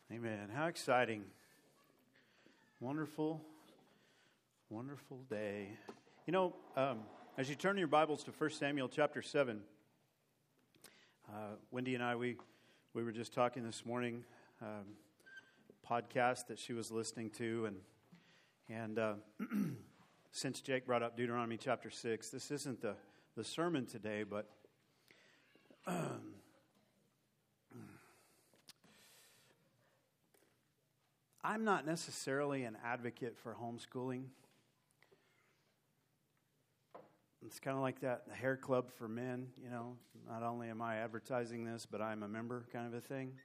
Amen. How exciting. Wonderful, wonderful day. You know, as you turn your Bibles to 1 Samuel chapter 7, Wendy and I, we were just talking this morning, podcast that she was listening to, and since Jake brought up Deuteronomy chapter 6, this isn't the sermon today, but I'm not necessarily an advocate for homeschooling. It's kind of like that hair club for men, you know. Not only am I advertising this, but I'm a member kind of a thing.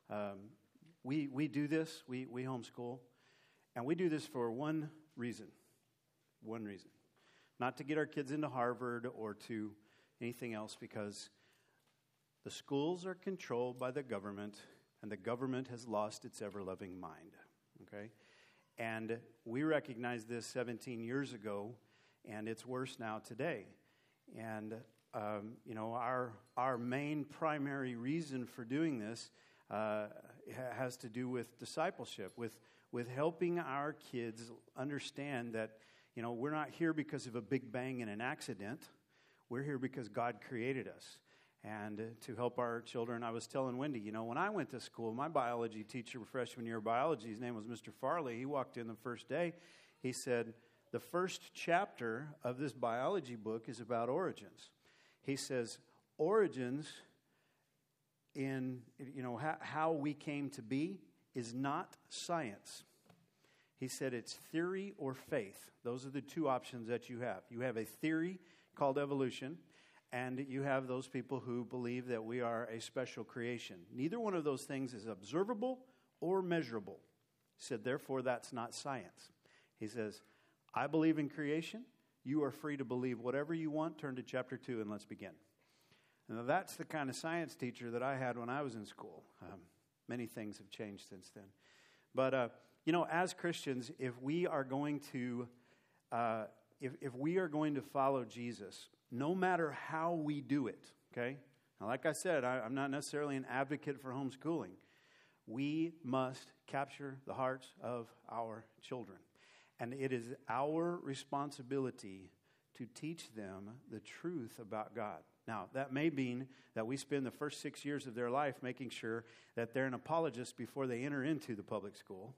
We do this, we homeschool, and we do this for one reason. Not to get our kids into Harvard or to anything else, because the schools are controlled by the government, and the government has lost its ever-loving mind. Okay? And we recognized this 17 years ago, and it's worse now today. And, our main primary reason for doing this has to do with discipleship, with helping our kids understand that, we're not here because of a big bang and an accident. We're here because God created us. And to help our children, I was telling Wendy, when I went to school, my biology teacher, freshman year of biology, his name was Mr. Farley. He walked in the first day. He said, the first chapter of this biology book is about origins. He says, origins in, how we came to be is not science. He said it's theory or faith. Those are the two options that you have. You have a theory called evolution, and you have those people who believe that we are a special creation. Neither one of those things is observable or measurable. He said, therefore, that's not science. He says, I believe in creation. You are free to believe whatever you want. Turn to chapter 2 and let's begin. Now, that's the kind of science teacher that I had when I was in school. Many things have changed since then. But, as Christians, if we are going to if we are going to follow Jesus, no matter how we do it, okay? Now, like I said, I'm not necessarily an advocate for homeschooling. We must capture the hearts of our children. And it is our responsibility to teach them the truth about God. Now, that may mean that we spend the first 6 years of their life making sure that they're an apologist before they enter into the public school.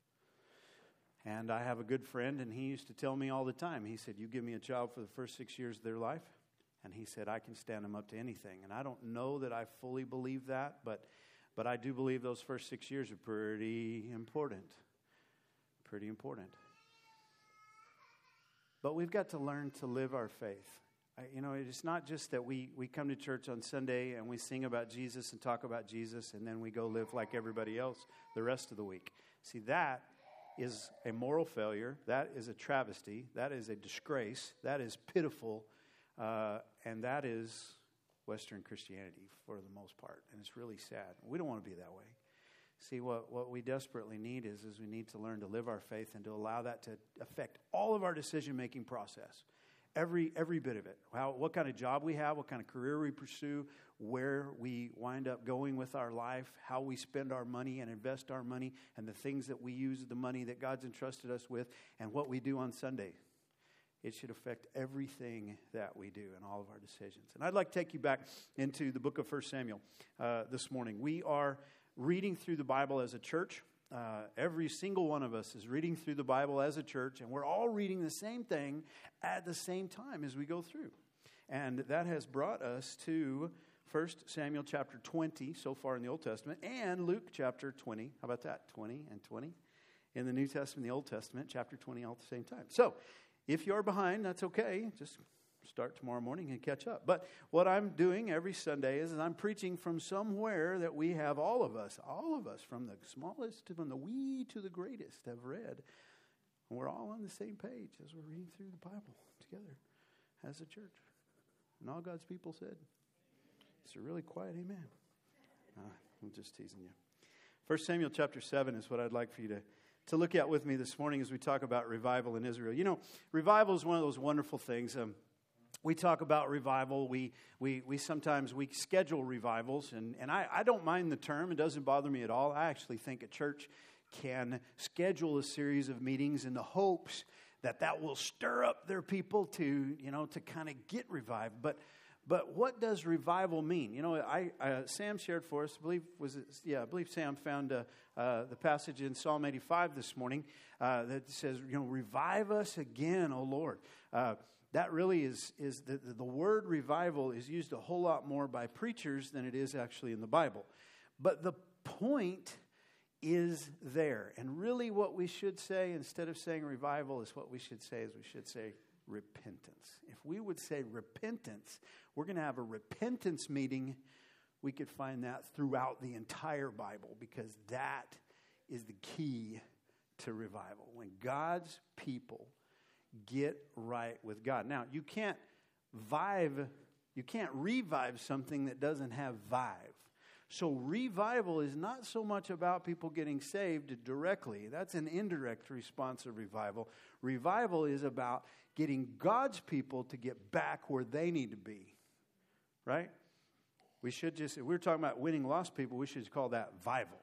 And I have a good friend, and he used to tell me all the time, he said, you give me a child for the first 6 years of their life, and he said, I can stand them up to anything. And I don't know that I fully believe that, but I do believe those first 6 years are pretty important. Pretty important. But we've got to learn to live our faith. It's not just that we come to church on Sunday and we sing about Jesus and talk about Jesus, and then we go live like everybody else the rest of the week. See, that is a moral failure. That is a travesty. That is a disgrace. That is pitiful. And that is Western Christianity for the most part. And it's really sad. We don't want to be that way. See, what we desperately need is we need to learn to live our faith and to allow that to affect all of our decision-making process. Every bit of it. What kind of job we have, what kind of career we pursue, where we wind up going with our life, how we spend our money and invest our money, and the things that we use the money that God's entrusted us with, and what we do on Sunday. It should affect everything that we do in all of our decisions. And I'd like to take you back into the book of 1 Samuel this morning. We are reading through the Bible as a church. Every single one of us is reading through the Bible as a church, and we're all reading the same thing at the same time as we go through. And that has brought us to 1 Samuel chapter 20 so far in the Old Testament, and Luke chapter 20. How about that? 20 and 20 in the New Testament, the Old Testament, chapter 20 all at the same time. So if you're behind, that's okay. Just start tomorrow morning and catch up. But what I'm doing every Sunday is I'm preaching from somewhere that we have all of us, from the smallest to from the wee to the greatest have read. And we're all on the same page as we're reading through the Bible together as a church. And all God's people said, it's a really quiet amen. I'm just teasing you. 1 Samuel chapter 7 is what I'd like for you to look at with me this morning as we talk about revival in Israel. Revival is one of those wonderful things. we talk about revival. We sometimes schedule revivals, and I don't mind the term. It doesn't bother me at all. I actually think a church can schedule a series of meetings in the hopes that will stir up their people to kind of get revived. But what does revival mean? Sam shared for us. I believe Sam found the passage in Psalm 85 this morning that says, revive us again, O Lord. That really is the word revival is used a whole lot more by preachers than it is actually in the Bible. But the point is there. And really what we should say, instead of saying revival, is what we should say repentance. If we would say repentance, we're going to have a repentance meeting. We could find that throughout the entire Bible, because that is the key to revival. When God's people get right with God. Now, you can't revive something that doesn't have vive. So revival is not so much about people getting saved directly. That's an indirect response of revival. Revival is about getting God's people to get back where they need to be. Right? If we're talking about winning lost people, we should call that vival.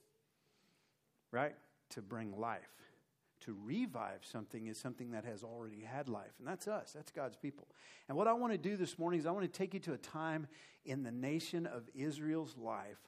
Right? To bring life. To revive something is something that has already had life. And that's us. That's God's people. And what I want to do this morning is I want to take you to a time in the nation of Israel's life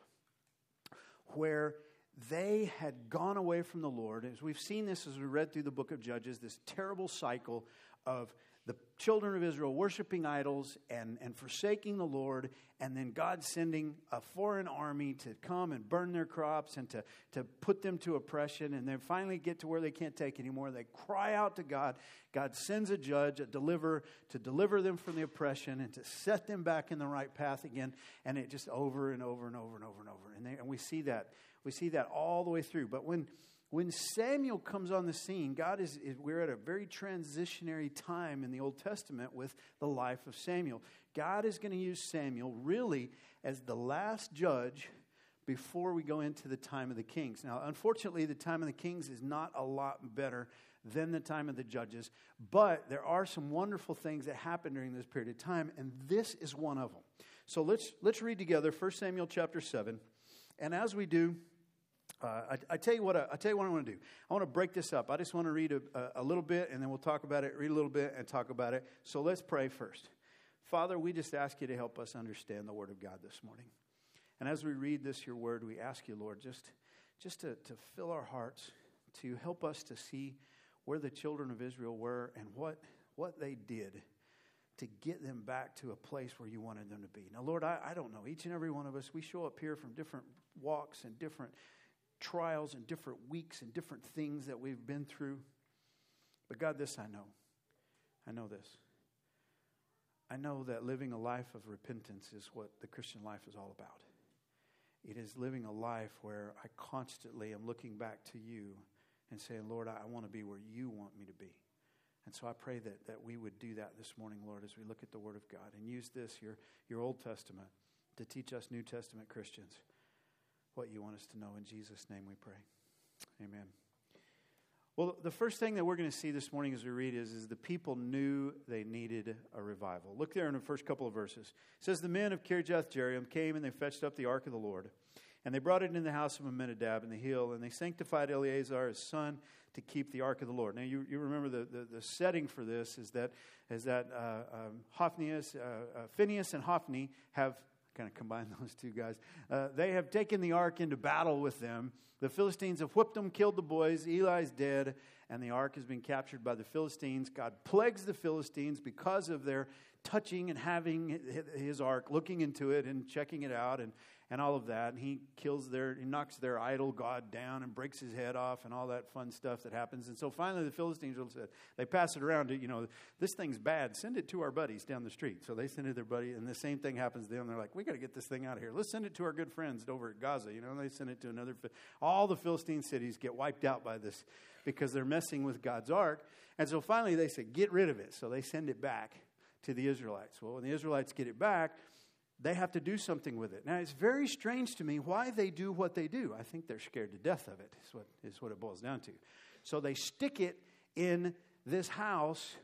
where they had gone away from the Lord. As we've seen this as we read through the book of Judges, this terrible cycle of the children of Israel worshiping idols and forsaking the Lord, and then God sending a foreign army to come and burn their crops and to put them to oppression, and then finally get to where they can't take anymore. They cry out to God. God sends a judge, a deliverer, to deliver them from the oppression and to set them back in the right path again. And it just over and over and over and over and over. And we see that. We see that all the way through. But when Samuel comes on the scene, we're at a very transitionary time in the Old Testament with the life of Samuel. God is going to use Samuel really as the last judge before we go into the time of the kings. Now, unfortunately, the time of the kings is not a lot better than the time of the judges, but there are some wonderful things that happen during this period of time, and this is one of them. So let's read together 1 Samuel chapter 7, and as we do, I tell you what I want to do. I want to break this up. I just want to read a little bit, and then we'll talk about it, read a little bit, and talk about it. So let's pray first. Father, we just ask you to help us understand the Word of God this morning. And as we read this, your Word, we ask you, Lord, just to fill our hearts, to help us to see where the children of Israel were and what they did to get them back to a place where you wanted them to be. Now, Lord, I don't know. Each and every one of us, we show up here from different walks and different trials and different weeks and different things that we've been through. But God, this I know. I know this. I know that living a life of repentance is what the Christian life is all about. It is living a life where I constantly am looking back to you and saying, Lord, I want to be where you want me to be. And so I pray that we would do that this morning, Lord, as we look at the Word of God and use this, your Old Testament, to teach us New Testament Christians what you want us to know. In Jesus' name we pray. Amen. Well, the first thing that we're going to see this morning as we read is the people knew they needed a revival. Look there in the first couple of verses. It says, the men of Kirjath-Jearim came and they fetched up the ark of the Lord. And they brought it in the house of Amminadab in the hill. And they sanctified Eleazar, his son, to keep the ark of the Lord. Now, you remember the setting for this is that Phinehas and Hophni have kind of combine those two guys. They have taken the ark into battle with them. The Philistines have whipped them, killed the boys. Eli's dead, and the ark has been captured by the Philistines. God plagues the Philistines because of their touching and having his ark, looking into it and checking it out and all of that. And he knocks their idol god down and breaks his head off and all that fun stuff that happens. And so finally the Philistines they pass it around to, this thing's bad. Send it to our buddies down the street. So they send it to their buddy, and the same thing happens to them. They're like, we got to get this thing out of here. Let's send it to our good friends over at Gaza. And they send it to another. All the Philistine cities get wiped out by this because they're messing with God's ark. And so finally they say, get rid of it. So they send it back to the Israelites. Well, when the Israelites get it back, they have to do something with it. Now, it's very strange to me why they do what they do. I think they're scared to death of it, is what it boils down to. So they stick it in this house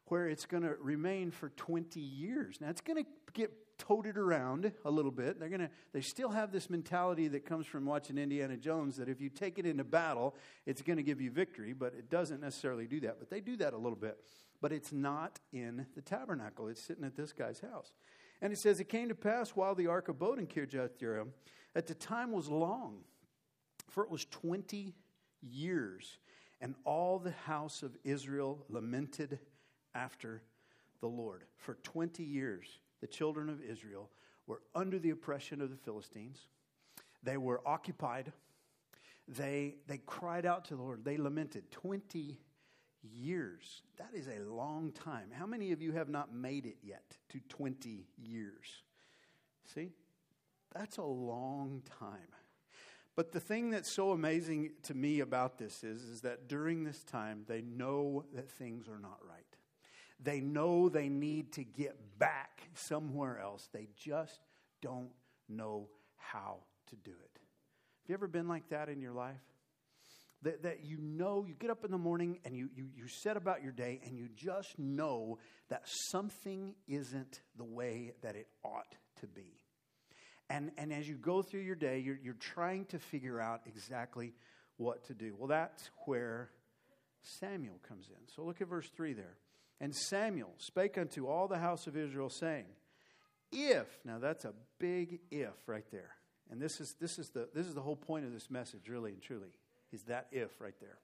where it's going to remain for 20 years. Now, it's going to get toted around a little bit. They still have this mentality that comes from watching Indiana Jones that if you take it into battle, it's going to give you victory, but it doesn't necessarily do that. But they do that a little bit. But it's not in the tabernacle. It's sitting at this guy's house. And it says, it came to pass while the ark abode in Kirjath-jearim, that the time was long, for it was 20 years. And all the house of Israel lamented after the Lord. For 20 years, the children of Israel were under the oppression of the Philistines. They were occupied. They cried out to the Lord. They lamented 20 years. That is a long time. How many of you have not made it yet to 20 years? See? That's a long time. But the thing that's so amazing to me about this is that during this time, they know that things are not right. They know they need to get back somewhere else. They just don't know how to do it. Have you ever been like that in your life? That you know, you get up in the morning and you set about your day and you just know that something isn't the way that it ought to be. And as you go through your day, you're trying to figure out exactly what to do. Well, that's where Samuel comes in. So look at verse 3 there. And Samuel spake unto all the house of Israel, saying, if, now that's a big if right there. And this is the whole point of this message, really and truly, is that if right there.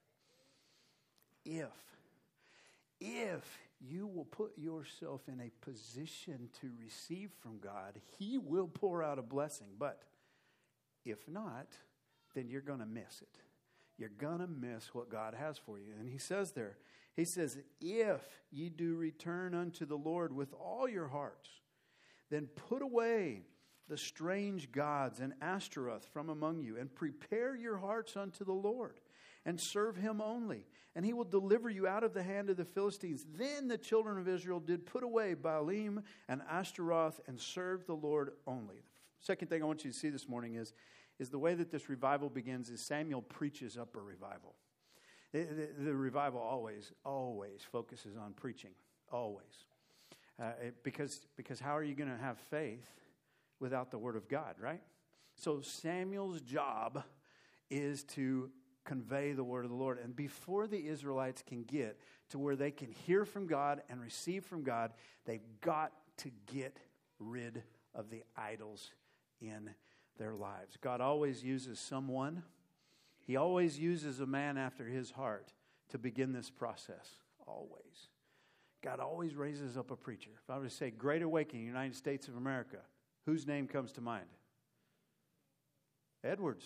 If you will put yourself in a position to receive from God, He will pour out a blessing. But if not, then you're going to miss it. You're going to miss what God has for you. And He says there, He says, if ye do return unto the Lord with all your hearts, then put away the strange gods and Ashtaroth from among you, and prepare your hearts unto the Lord, and serve Him only, and He will deliver you out of the hand of the Philistines. Then the children of Israel did put away Baalim and Ashtaroth, and served the Lord only. The second thing I want you to see this morning is the way that this revival begins is Samuel preaches up a revival. The revival always focuses on preaching, always. Because how are you going to have faith without the Word of God, right? So Samuel's job is to convey the word of the Lord. And before the Israelites can get to where they can hear from God and receive from God, they've got to get rid of the idols in their lives. God always uses someone. He always uses a man after His heart to begin this process. Always. God always raises up a preacher. If I were to say Great Awakening, United States of America, whose name comes to mind? Edwards.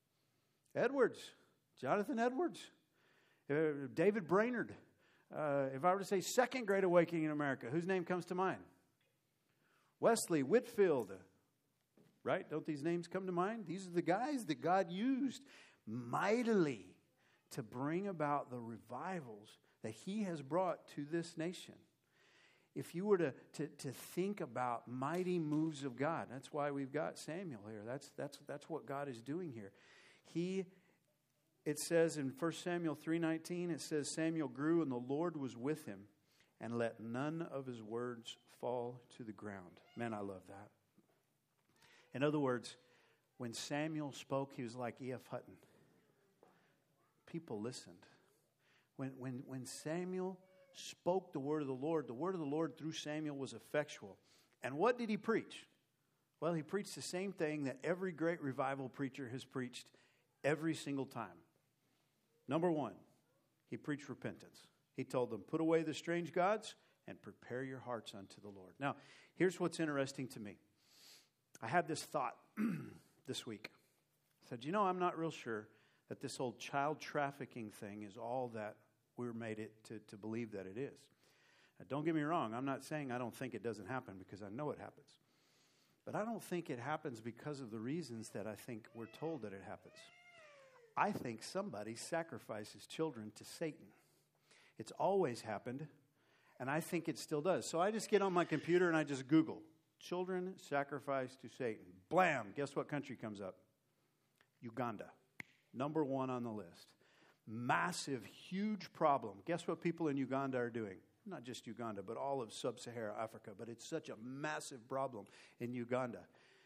Jonathan Edwards. David Brainerd. If I were to say Second Great Awakening in America, whose name comes to mind? Wesley, Whitfield. Right? Don't these names come to mind? These are the guys that God used mightily to bring about the revivals that He has brought to this nation. If you were to think about mighty moves of God, that's why we've got Samuel here. That's what God is doing here. It says in 1 Samuel 3:19, it says, Samuel grew and the Lord was with him, and let none of his words fall to the ground. Man, I love that. In other words, when Samuel spoke, he was like E.F. Hutton. People listened. When Samuel spoke the word of the Lord through Samuel was effectual. And what did he preach? Well, he preached the same thing that every great revival preacher has preached every single time. Number one, he preached repentance. He told them, put away the strange gods and prepare your hearts unto the Lord. Now, here's what's interesting to me. I had this thought this week. I said, I'm not real sure that this whole child trafficking thing is all that we're made it to believe that it is. Now, don't get me wrong. I'm not saying I don't think it doesn't happen, because I know it happens. But I don't think it happens because of the reasons that I think we're told that it happens. I think somebody sacrifices children to Satan. It's always happened, and I think it still does. So I just get on my computer and I just Google, children sacrificed to Satan. Blam! Guess what country comes up? Uganda. Number one on the list. Massive, huge problem. Guess what people in Uganda are doing? not just Uganda, but all of sub-Saharan Africa. But it's such a massive problem in Uganda.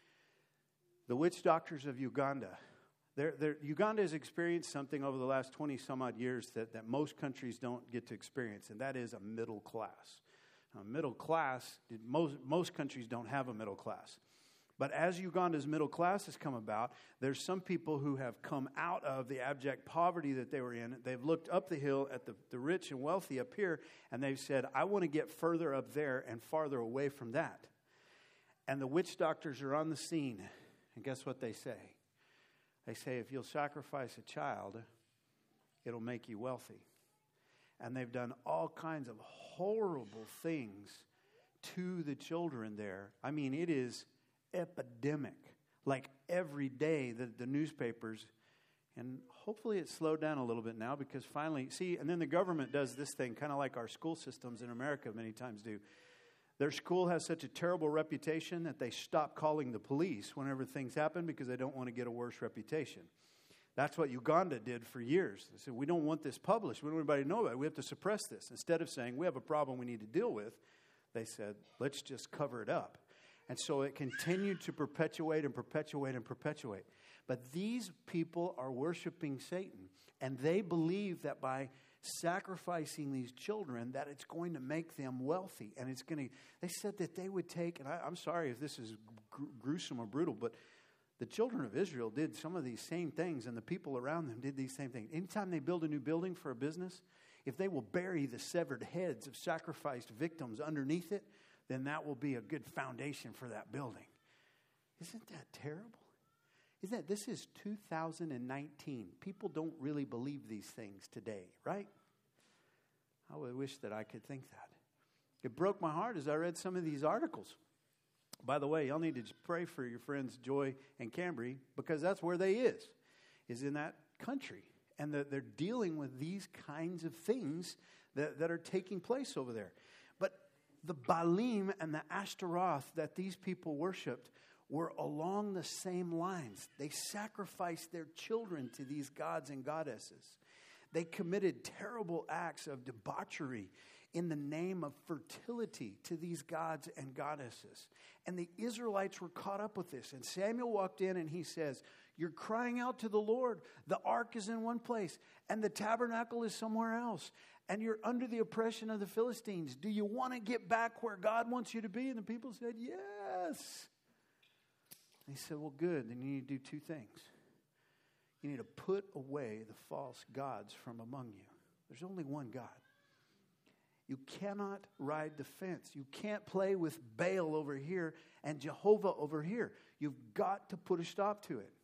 The witch doctors of Uganda, Uganda has experienced something over the last 20 some odd years that most countries don't get to experience, and that is a middle class. Middle class, most countries don't have a middle class. But as Uganda's middle class has come about, there's some people who have come out of the abject poverty that they were in. They've looked up the hill at the rich and wealthy up here, and they've said, I want to get further up there and farther away from that. And the witch doctors are on the scene, and guess what they say? They say, if you'll sacrifice a child, it'll make you wealthy. And they've done all kinds of horrible things to the children there. I mean, it is epidemic. Like every day, the newspapers, and hopefully it's slowed down a little bit now because finally, and then the government does this thing, kind of like our school systems in America many times do. Their school has such a terrible reputation that they stop calling the police whenever things happen because they don't want to get a worse reputation. That's what Uganda did for years. They said, we don't want this published. We don't want anybody to know about it. We have to suppress this. Instead of saying, we have a problem we need to deal with, they said, let's just cover it up. And so it continued to perpetuate and perpetuate and perpetuate. But these people are worshiping Satan. And they believe that by sacrificing these children, that it's going to make them wealthy. And it's going to, they said that they would take, and I'm sorry if this is gruesome or brutal, but the children of Israel did some of these same things, and the people around them did these same things. Anytime they build a new building for a business, if they will bury the severed heads of sacrificed victims underneath it, then that will be a good foundation for that building. Isn't that terrible? This is 2019. People don't really believe these things today, right? I would wish that I could think that. It broke my heart as I read some of these articles. By the way, y'all need to pray for your friends Joy and Cambry because that's where they is in that country. And they're dealing with these kinds of things that are taking place over there. But the Baalim and the Ashtaroth that these people worshipped were along the same lines. They sacrificed their children to these gods and goddesses. They committed terrible acts of debauchery in the name of fertility to these gods and goddesses. And the Israelites were caught up with this. And Samuel walked in and he says, you're crying out to the Lord. The ark is in one place and the tabernacle is somewhere else. And you're under the oppression of the Philistines. Do you want to get back where God wants you to be? And the people said, yes. And he said, well, good. Then you need to do two things. You need to put away the false gods from among you. There's only one God. You cannot ride the fence. You can't play with Baal over here and Jehovah over here. You've got to put a stop to it.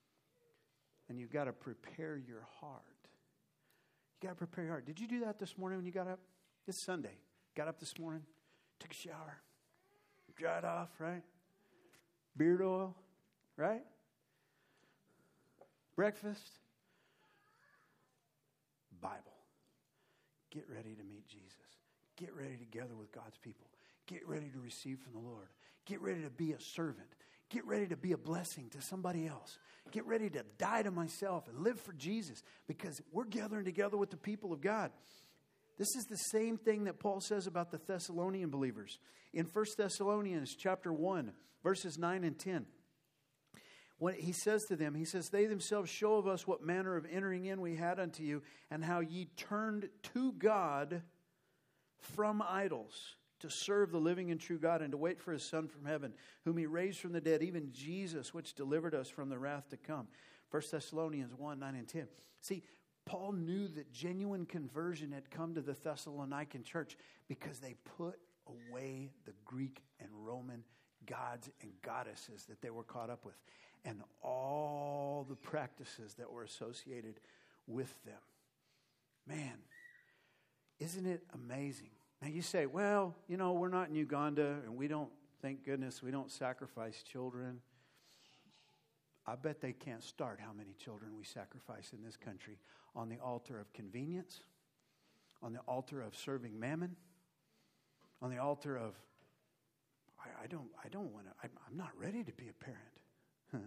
And you've got to prepare your heart. You got to prepare your heart. Did you do that this morning when you got up? It's Sunday. Got up this morning, took a shower, dried off, right? Beard oil, right? Breakfast. Bible. Get ready to meet Jesus. Get ready to gather with God's people. Get ready to receive from the Lord. Get ready to be a servant. Get ready to be a blessing to somebody else. Get ready to die to myself and live for Jesus because we're gathering together with the people of God. This is the same thing that Paul says about the Thessalonian believers. In 1 Thessalonians chapter 1, verses 9 and 10. When he says to them, he says, they themselves show of us what manner of entering in we had unto you, and how ye turned to God from idols to serve the living and true God, and to wait for his Son from heaven, whom he raised from the dead, even Jesus, which delivered us from the wrath to come. 1 Thessalonians 1, 9 and 10. See, Paul knew that genuine conversion had come to the Thessalonican church because they put away the Greek and Roman gods and goddesses that they were caught up with, and all the practices that were associated with them. Man, isn't it amazing? Now you say, well, we're not in Uganda and we don't, thank goodness, we don't sacrifice children. I bet they can't start how many children we sacrifice in this country on the altar of convenience, on the altar of serving mammon, on the altar of, I don't want to, I'm not ready to be a parent.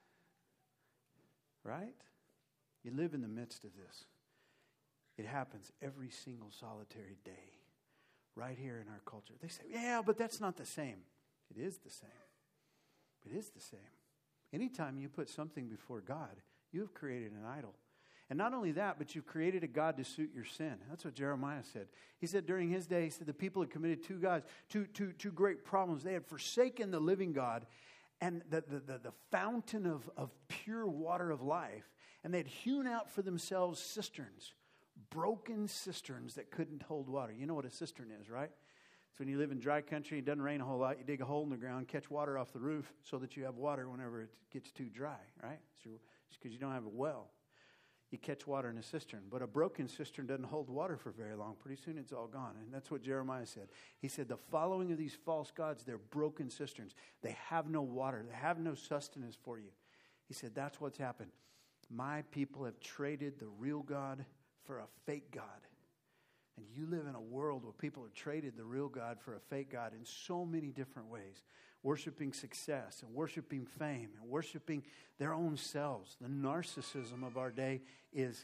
Right? You live in the midst of this. It happens every single solitary day. right here in our culture. They say, yeah, but that's not the same. It is the same. It is the same. Anytime you put something before God, you have created an idol. And not only that, but you've created a God to suit your sin. That's what Jeremiah said. He said during his day, he said the people had committed two great problems. They had forsaken the living God and the fountain of pure water of life. And they had hewn out for themselves cisterns, broken cisterns that couldn't hold water. You know what a cistern is, right? It's when you live in dry country, it doesn't rain a whole lot. You dig a hole in the ground, catch water off the roof so that you have water whenever it gets too dry, right? So it's because you don't have a well. You catch water in a cistern. But a broken cistern doesn't hold water for very long. Pretty soon it's all gone. And that's what Jeremiah said. He said, the following of these false gods, they're broken cisterns. They have no water. They have no sustenance for you. He said, that's what's happened. My people have traded the real God for a fake God. And you live in a world where people have traded the real God for a fake God in so many different ways. Worshiping success and worshiping fame and worshiping their own selves. The narcissism of our day is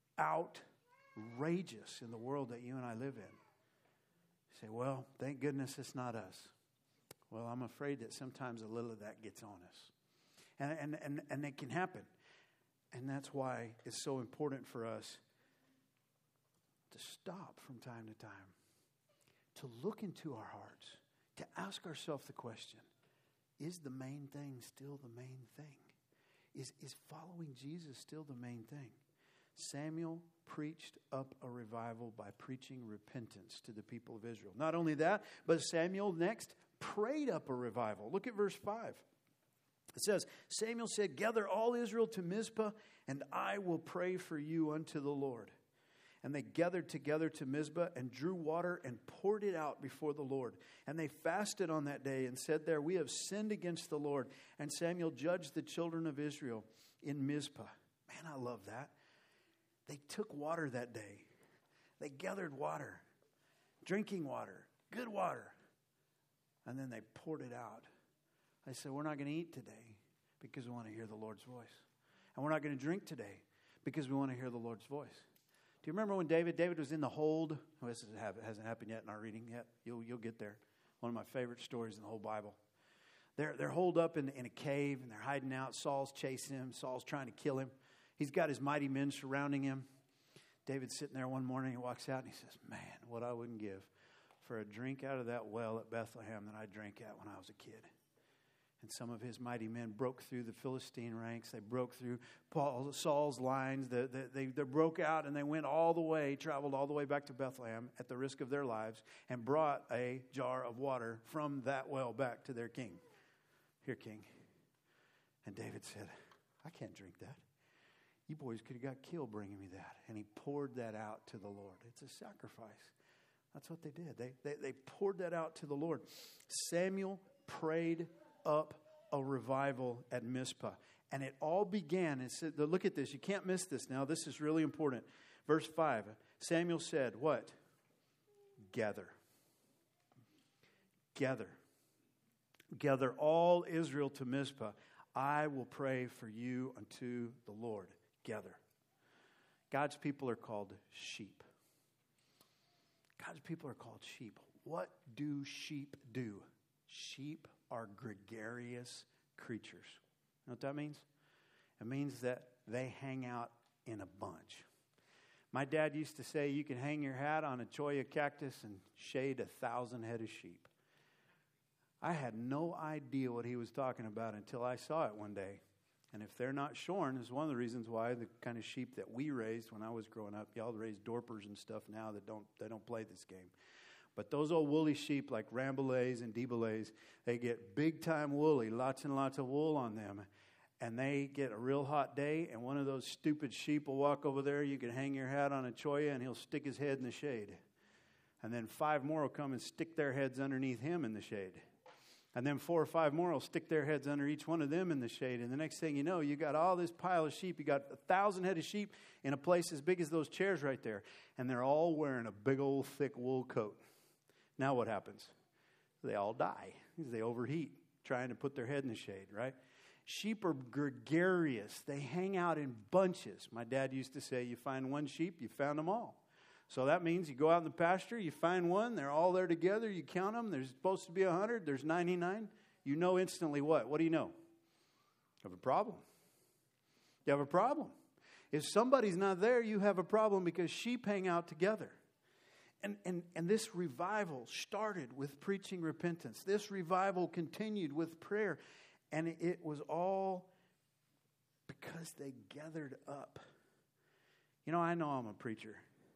outrageous in the world that you and I live in. You say, well, thank goodness it's not us. Well, I'm afraid that sometimes a little of that gets on us. And it can happen. And that's why it's so important for us to stop from time to time, to look into our hearts, to ask ourselves the question, is the main thing still the main thing? Is following Jesus still the main thing? Samuel preached up a revival by preaching repentance to the people of Israel. Not only that, but Samuel next prayed up a revival. Look at verse 5. It says, Samuel said, gather all Israel to Mizpah, and I will pray for you unto the Lord. And they gathered together to Mizpah and drew water and poured it out before the Lord. And they fasted on that day and said there, we have sinned against the Lord. And Samuel judged the children of Israel in Mizpah. Man, I love that. They took water that day. They gathered water, drinking water, good water. And then they poured it out. They said, we're not going to eat today because we want to hear the Lord's voice. And we're not going to drink today because we want to hear the Lord's voice. Do you remember when David was in the hold? Oh, this hasn't happened yet in our reading yet. You'll get there. One of my favorite stories in the whole Bible. They're holed up in a cave and they're hiding out. Saul's chasing him. Saul's trying to kill him. He's got his mighty men surrounding him. David's sitting there one morning. He walks out and he says, man, what I wouldn't give for a drink out of that well at Bethlehem that I drank at when I was a kid. And some of his mighty men broke through the Philistine ranks. They broke through Saul's lines. They broke out and they went all the way, traveled all the way back to Bethlehem at the risk of their lives and brought a jar of water from that well back to their king. Here, king. And David said, I can't drink that. You boys could have got killed bringing me that. And he poured that out to the Lord. It's a sacrifice. That's what they did. They poured that out to the Lord. Samuel prayed up a revival at Mizpah. And it all began, and said, look at this, you can't miss this now, this is really important. Verse 5, Samuel said, what? Gather. Gather all Israel to Mizpah. I will pray for you unto the Lord. Gather. God's people are called sheep. God's people are called sheep. What do sheep do? Sheep are gregarious creatures. You know what that means? It means that they hang out in a bunch. My dad used to say you can hang your hat on a cholla cactus and shade 1,000 head of sheep. I had no idea what he was talking about until I saw it one day. And if they're not shorn, is one of the reasons why the kind of sheep that we raised when I was growing up, y'all raise Dorpers and stuff now that don't play this game. But those old woolly sheep like Rambouillets and Debouillets, they get big time woolly, lots and lots of wool on them. And they get a real hot day, and one of those stupid sheep will walk over there. You can hang your hat on a cholla, and he'll stick his head in the shade. And then 5 more will come and stick their heads underneath him in the shade. And then 4 or 5 more will stick their heads under each one of them in the shade. And the next thing you know, you got all this pile of sheep. You got 1,000 head of sheep in a place as big as those chairs right there. And they're all wearing a big old thick wool coat. Now what happens? They all die. They overheat trying to put their head in the shade, right? Sheep are gregarious. They hang out in bunches. My dad used to say, you find one sheep, you found them all. So that means you go out in the pasture, you find one, they're all there together, you count them, there's supposed to be 100, there's 99. You know instantly what? What do you know? You have a problem. You have a problem. If somebody's not there, you have a problem because sheep hang out together. And this revival started with preaching repentance. This revival continued with prayer. And it was all because they gathered up. You know, I know I'm a preacher.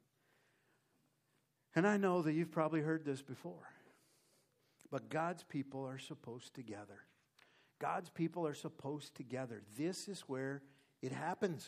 And I know that you've probably heard this before. But God's people are supposed to gather. God's people are supposed to gather. This is where it happens.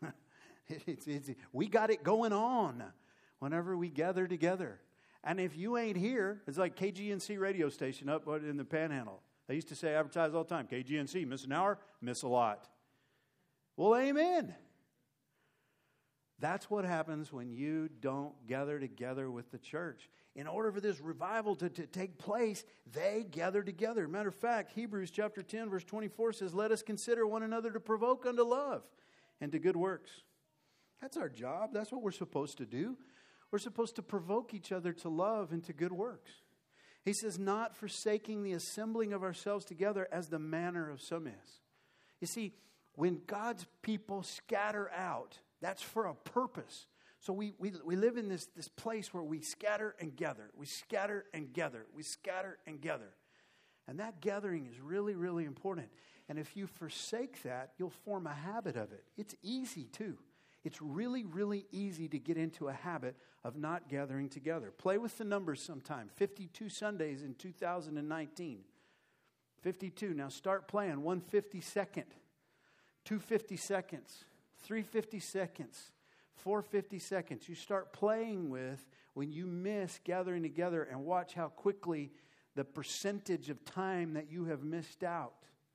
We got it going on whenever we gather together. And if you ain't here, it's like KGNC radio station up in the Panhandle. They used to say, advertise all the time, KGNC, miss an hour, miss a lot. Well, amen. That's what happens when you don't gather together with the church. In order for this revival to take place, they gather together. Matter of fact, Hebrews chapter 10, verse 24 says, let us consider one another to provoke unto love and to good works. That's our job. That's what we're supposed to do. We're supposed to provoke each other to love and to good works. He says, not forsaking the assembling of ourselves together as the manner of some is. You see, when God's people scatter out, that's for a purpose. So we live in this place where we scatter and gather. We scatter and gather. We scatter and gather. And that gathering is really, really important. And if you forsake that, you'll form a habit of it. It's easy too. It's really, really easy to get into a habit of not gathering together. Play with the numbers sometime. 52 Sundays in 2019. 52. Now start playing. 152nd. 250 seconds. 350 seconds. 450 seconds. You start playing with when you miss gathering together and watch how quickly the percentage of time that you have missed out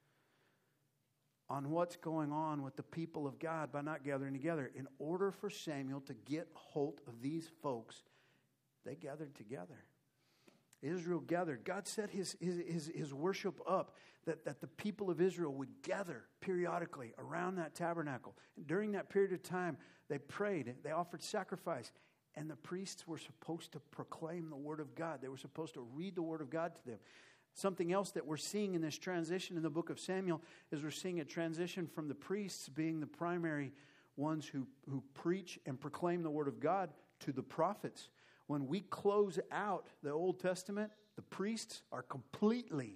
on what's going on with the people of God by not gathering together. In order for Samuel to get hold of these folks, they gathered together. Israel gathered. God set his worship up that the people of Israel would gather periodically around that tabernacle. And during that period of time, they prayed, they offered sacrifice, and the priests were supposed to proclaim the Word of God. They were supposed to read the Word of God to them. Something else that we're seeing in this transition in the book of Samuel is we're seeing a transition from the priests being the primary ones who preach and proclaim the Word of God to the prophets. When we close out the Old Testament, the priests are completely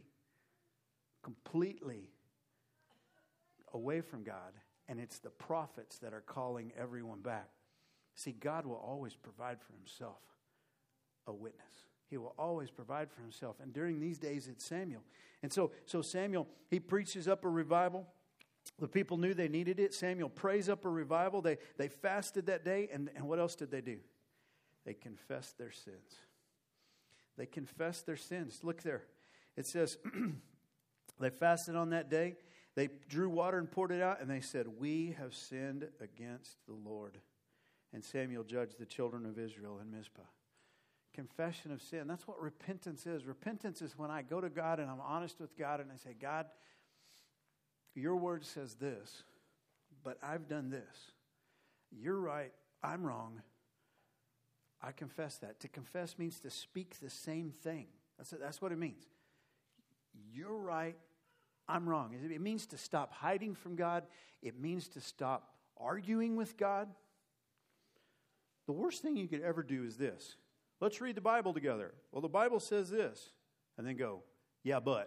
away from God, and it's the prophets that are calling everyone back. See, God will always provide for himself a witness. He will always provide for himself. And during these days, it's Samuel. And so Samuel, he preaches up a revival. The people knew they needed it. Samuel prays up a revival. They fasted that day. And what else did they do? They confessed their sins. They confessed their sins. Look there. It says, they fasted on that day. They drew water and poured it out. And they said, we have sinned against the Lord. And Samuel judged the children of Israel in Mizpah. Confession of sin. That's what repentance is. Repentance is when I go to God and I'm honest with God and I say, God, your word says this, but I've done this. You're right. I'm wrong. I confess that. To confess means to speak the same thing. That's what it means. You're right. I'm wrong. It means to stop hiding from God. It means to stop arguing with God. The worst thing you could ever do is this. Let's read the Bible together. Well, the Bible says this. And then go, yeah, but.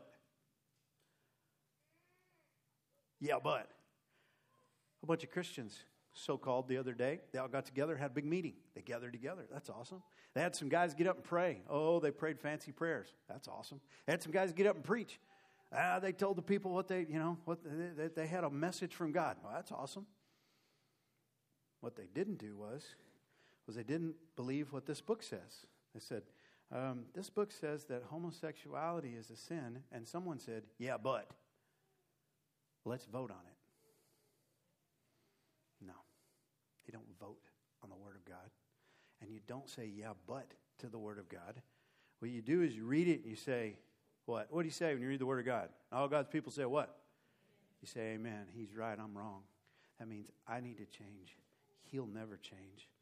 Yeah, but. A bunch of Christians, so-called, the other day, they all got together, had a big meeting. They gathered together. That's awesome. They had some guys get up and pray. Oh, they prayed fancy prayers. That's awesome. They had some guys get up and preach. They told the people what they had a message from God. Well, that's awesome. What they didn't do was they didn't believe what this book says. They said, this book says that homosexuality is a sin, and someone said, yeah, but let's vote on it. No, you don't vote on the Word of God, and you don't say, yeah, but to the Word of God. What you do is you read it and you say, what? What do you say when you read the Word of God? All God's people say what? You say, amen, he's right, I'm wrong. That means I need to change. He'll never change.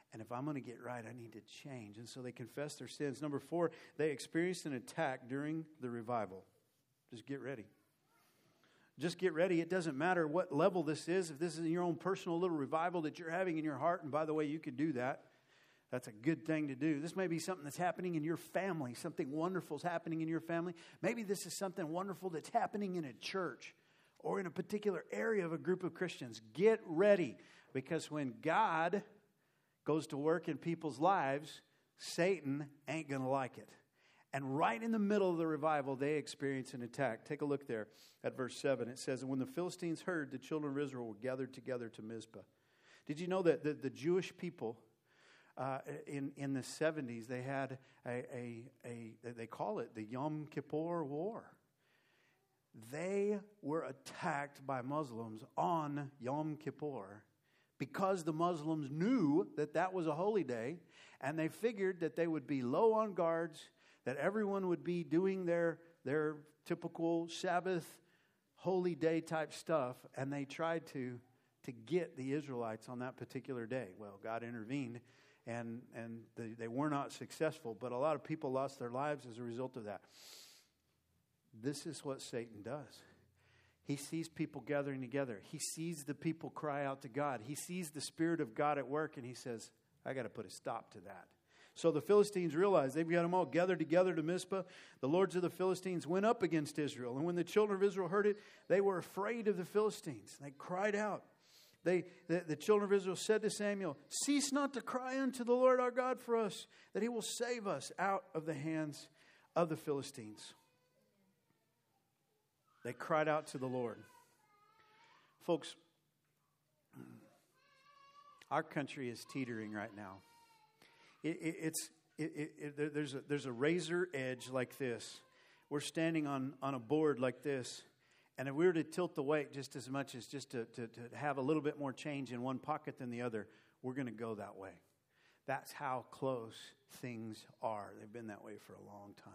And if I'm going to get right, I need to change. And so they confess their sins. Number 4, they experienced an attack during the revival. Just get ready. Just get ready. It doesn't matter what level this is. If this is your own personal little revival that you're having in your heart, and by the way, you can do that. That's a good thing to do. This may be something that's happening in your family. Something wonderful is happening in your family. Maybe this is something wonderful that's happening in a church or in a particular area of a group of Christians. Get ready, because when God goes to work in people's lives, Satan ain't going to like it. And right in the middle of the revival, they experience an attack. Take a look there at verse 7. It says, "And when the Philistines heard, the children of Israel were gathered together to Mizpah." Did you know that the Jewish people in the 70s, they had they call it the Yom Kippur War. They were attacked by Muslims on Yom Kippur because the Muslims knew that that was a holy day, and they figured that they would be low on guards, that everyone would be doing their typical Sabbath holy day type stuff, and they tried to get the Israelites on that particular day. Well, God intervened, and they were not successful, but a lot of people lost their lives as a result of that. This is what Satan does. He sees people gathering together. He sees the people cry out to God. He sees the Spirit of God at work, and he says, I got to put a stop to that. So the Philistines realized they've got them all gathered together to Mizpah. The lords of the Philistines went up against Israel. And when the children of Israel heard it, they were afraid of the Philistines. They cried out. The children of Israel said to Samuel, "Cease not to cry unto the Lord our God for us, that he will save us out of the hands of the Philistines." They cried out to the Lord. Folks, our country is teetering right now. There's a razor edge like this. We're standing on a board like this. And if we were to tilt the weight just as much as just to have a little bit more change in one pocket than the other, we're going to go that way. That's how close things are. They've been that way for a long time.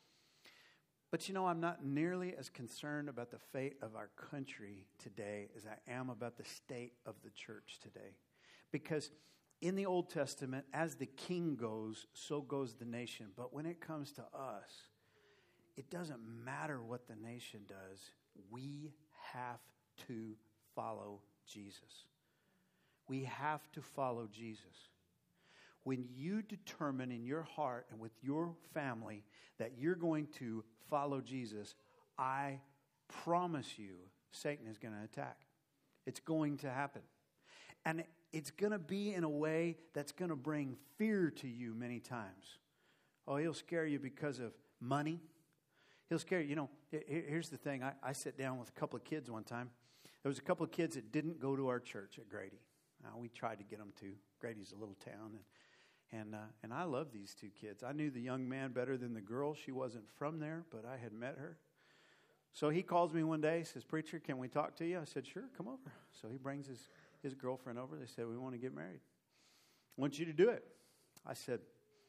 But you know, I'm not nearly as concerned about the fate of our country today as I am about the state of the church today. Because in the Old Testament, as the king goes, so goes the nation. But when it comes to us, it doesn't matter what the nation does. We have to follow Jesus. We have to follow Jesus. When you determine in your heart and with your family that you're going to follow Jesus, I promise you, Satan is going to attack. It's going to happen. And it's going to be in a way that's going to bring fear to you many times. Oh, he'll scare you because of money. He'll scare you. You know, here's the thing. I sat down with a couple of kids one time. There was a couple of kids that didn't go to our church at Grady. We tried to get them to. Grady's a little town. And I love these two kids. I knew the young man better than the girl. She wasn't from there, but I had met her. So he calls me one day, says, "Preacher, can we talk to you?" I said, "Sure, come over." So he brings his girlfriend over. They said, "We want to get married. I want you to do it." I said,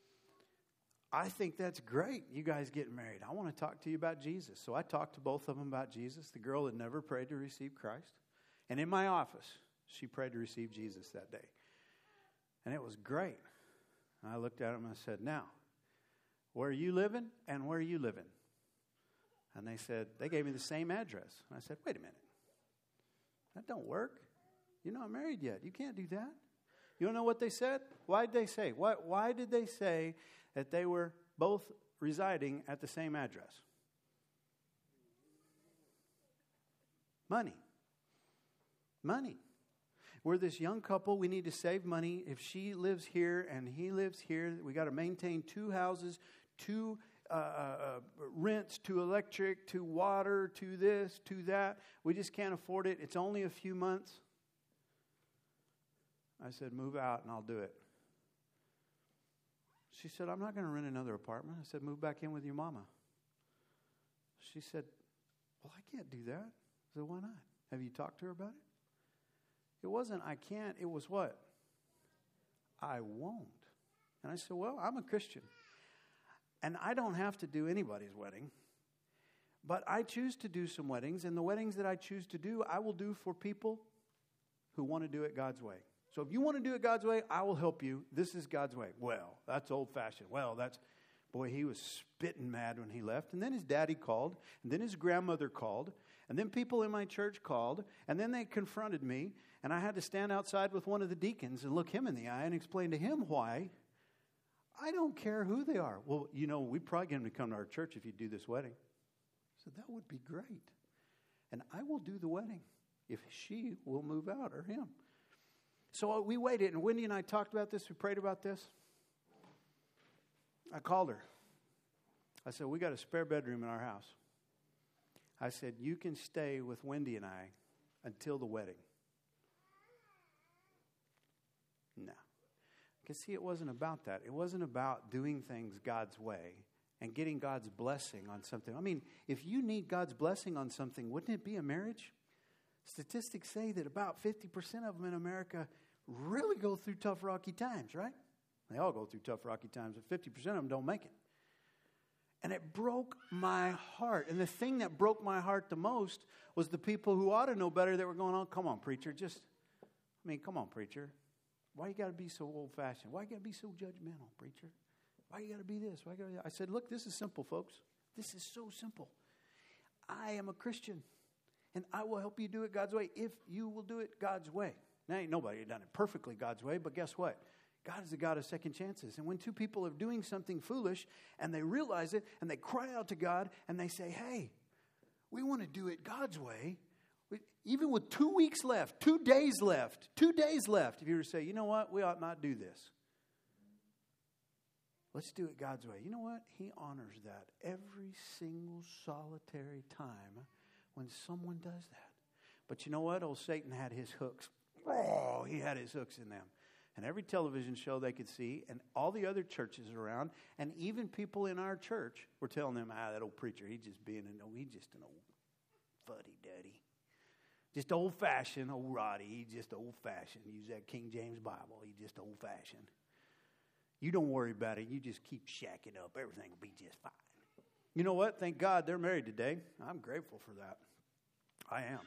"I think that's great, you guys getting married. I want to talk to you about Jesus." So I talked to both of them about Jesus. The girl had never prayed to receive Christ. And in my office, she prayed to receive Jesus that day. And it was great. And I looked at them and I said, "Now, where are you living and where are you living?" And they gave me the same address. And I said, "Wait a minute. That don't work. You're not married yet. You can't do that." You don't know what they said? Why did they say? Why did they say that they were both residing at the same address? Money. Money. We're this young couple. We need to save money. If she lives here and he lives here, we got to maintain 2 houses, 2 rents, to electric, to water, to this, to that. We just can't afford it. It's only a few months. I said, "Move out and I'll do it." She said, "I'm not going to rent another apartment." I said, "Move back in with your mama." She said, "Well, I can't do that." I said, "Why not? Have you talked to her about it?" It wasn't, "I can't." It was what? "I won't." And I said, "Well, I'm a Christian. And I don't have to do anybody's wedding. But I choose to do some weddings. And the weddings that I choose to do, I will do for people who want to do it God's way. So if you want to do it God's way, I will help you. This is God's way. Well, that's old-fashioned. Well, boy, he was spitting mad when he left. And then his daddy called, and then his grandmother called, and then people in my church called, and then they confronted me, and I had to stand outside with one of the deacons and look him in the eye and explain to him why I don't care who they are. Well, we'd probably get him to come to our church if you do this wedding. I said, that would be great. And I will do the wedding if she will move out or him. So we waited, and Wendy and I talked about this. We prayed about this. I called her. I said, we got a spare bedroom in our house. I said, you can stay with Wendy and I until the wedding. No. Because, see, it wasn't about that. It wasn't about doing things God's way and getting God's blessing on something. I mean, if you need God's blessing on something, wouldn't it be a marriage? Statistics say that about 50% of them in America really go through tough, rocky times, right? They all go through tough, rocky times, but 50% of them don't make it. And it broke my heart. And the thing that broke my heart the most was the people who ought to know better that were going, oh, come on, preacher. Come on, preacher. Why you got to be so old-fashioned? Why you got to be so judgmental, preacher? Why you got to be this? Why you gotta be that? I said, look, this is simple, folks. This is so simple. I am a Christian, and I will help you do it God's way if you will do it God's way. Now, ain't nobody done it perfectly God's way, but guess what? God is the God of second chances. And when two people are doing something foolish, and they realize it, and they cry out to God, and they say, hey, we want to do it God's way, even with 2 weeks left, 2 days left, if you were to say, you know what, we ought not do this. Let's do it God's way. You know what? He honors that every single solitary time when someone does that. But you know what? Old Satan had his hooks. Oh, he had his hooks in them. And every television show they could see, and all the other churches around, and even people in our church were telling them, that old preacher, he's just an old fuddy-duddy. Just old-fashioned, old Roddy. He's just old-fashioned. Use that King James Bible. He's just old-fashioned. You don't worry about it. You just keep shacking up. Everything will be just fine. You know what? Thank God they're married today. I'm grateful for that. I am.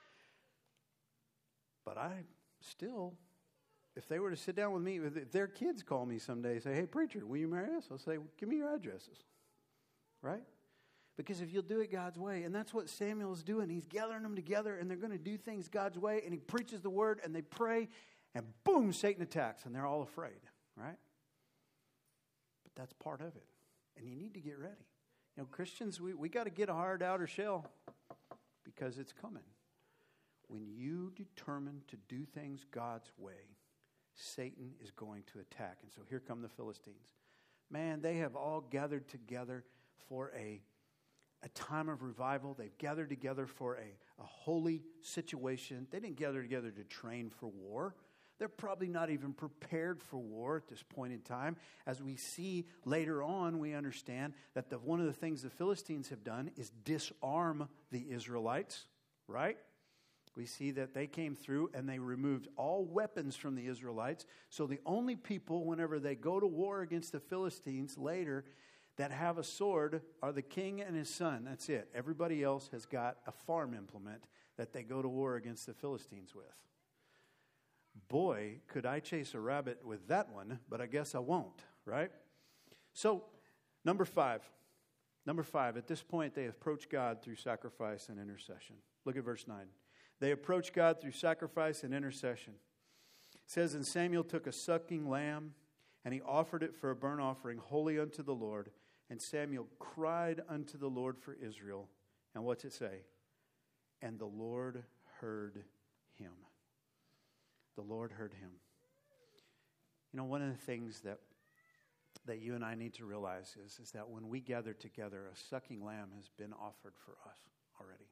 But I still, if they were to sit down with me, if their kids call me someday and say, hey, preacher, will you marry us? I'll say, give me your addresses. Right? Because if you'll do it God's way, and that's what Samuel's doing. He's gathering them together, and they're going to do things God's way, and he preaches the word, and they pray, and boom, Satan attacks, and they're all afraid. Right? But that's part of it. And you need to get ready. Christians, we got to get a hard outer shell because it's coming. When you determine to do things God's way, Satan is going to attack. And so here come the Philistines. Man, they have all gathered together for a time of revival. They've gathered together for a holy situation. They didn't gather together to train for war. They're probably not even prepared for war at this point in time. As we see later on, we understand that one of the things the Philistines have done is disarm the Israelites, right? We see that they came through and they removed all weapons from the Israelites. So the only people, whenever they go to war against the Philistines later, that have a sword are the king and his son. That's it. Everybody else has got a farm implement that they go to war against the Philistines with. Boy, could I chase a rabbit with that one, but I guess I won't, right? So, number five, at this point, they approach God through sacrifice and intercession. Look at verse 9. They approach God through sacrifice and intercession. It says, and Samuel took a sucking lamb, and he offered it for a burnt offering, holy unto the Lord. And Samuel cried unto the Lord for Israel. And what's it say? And the Lord heard him. The Lord heard him. One of the things that you and I need to realize is that when we gather together, a sucking lamb has been offered for us already.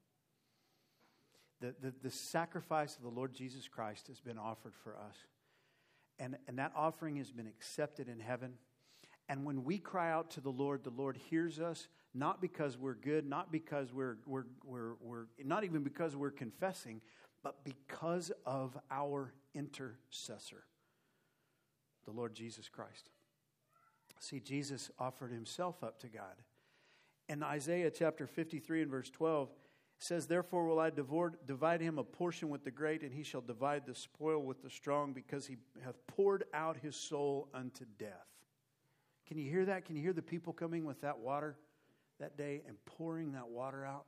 The sacrifice of the Lord Jesus Christ has been offered for us. And that offering has been accepted in heaven. And when we cry out to the Lord hears us, not because we're good, not because we're not even because we're confessing, but because of our intercessor, the Lord Jesus Christ. See, Jesus offered himself up to God. In Isaiah chapter 53 and verse 12, It says, therefore will I divide him a portion with the great, and he shall divide the spoil with the strong, because he hath poured out his soul unto death. Can you hear that? Can you hear the people coming with that water that day and pouring that water out?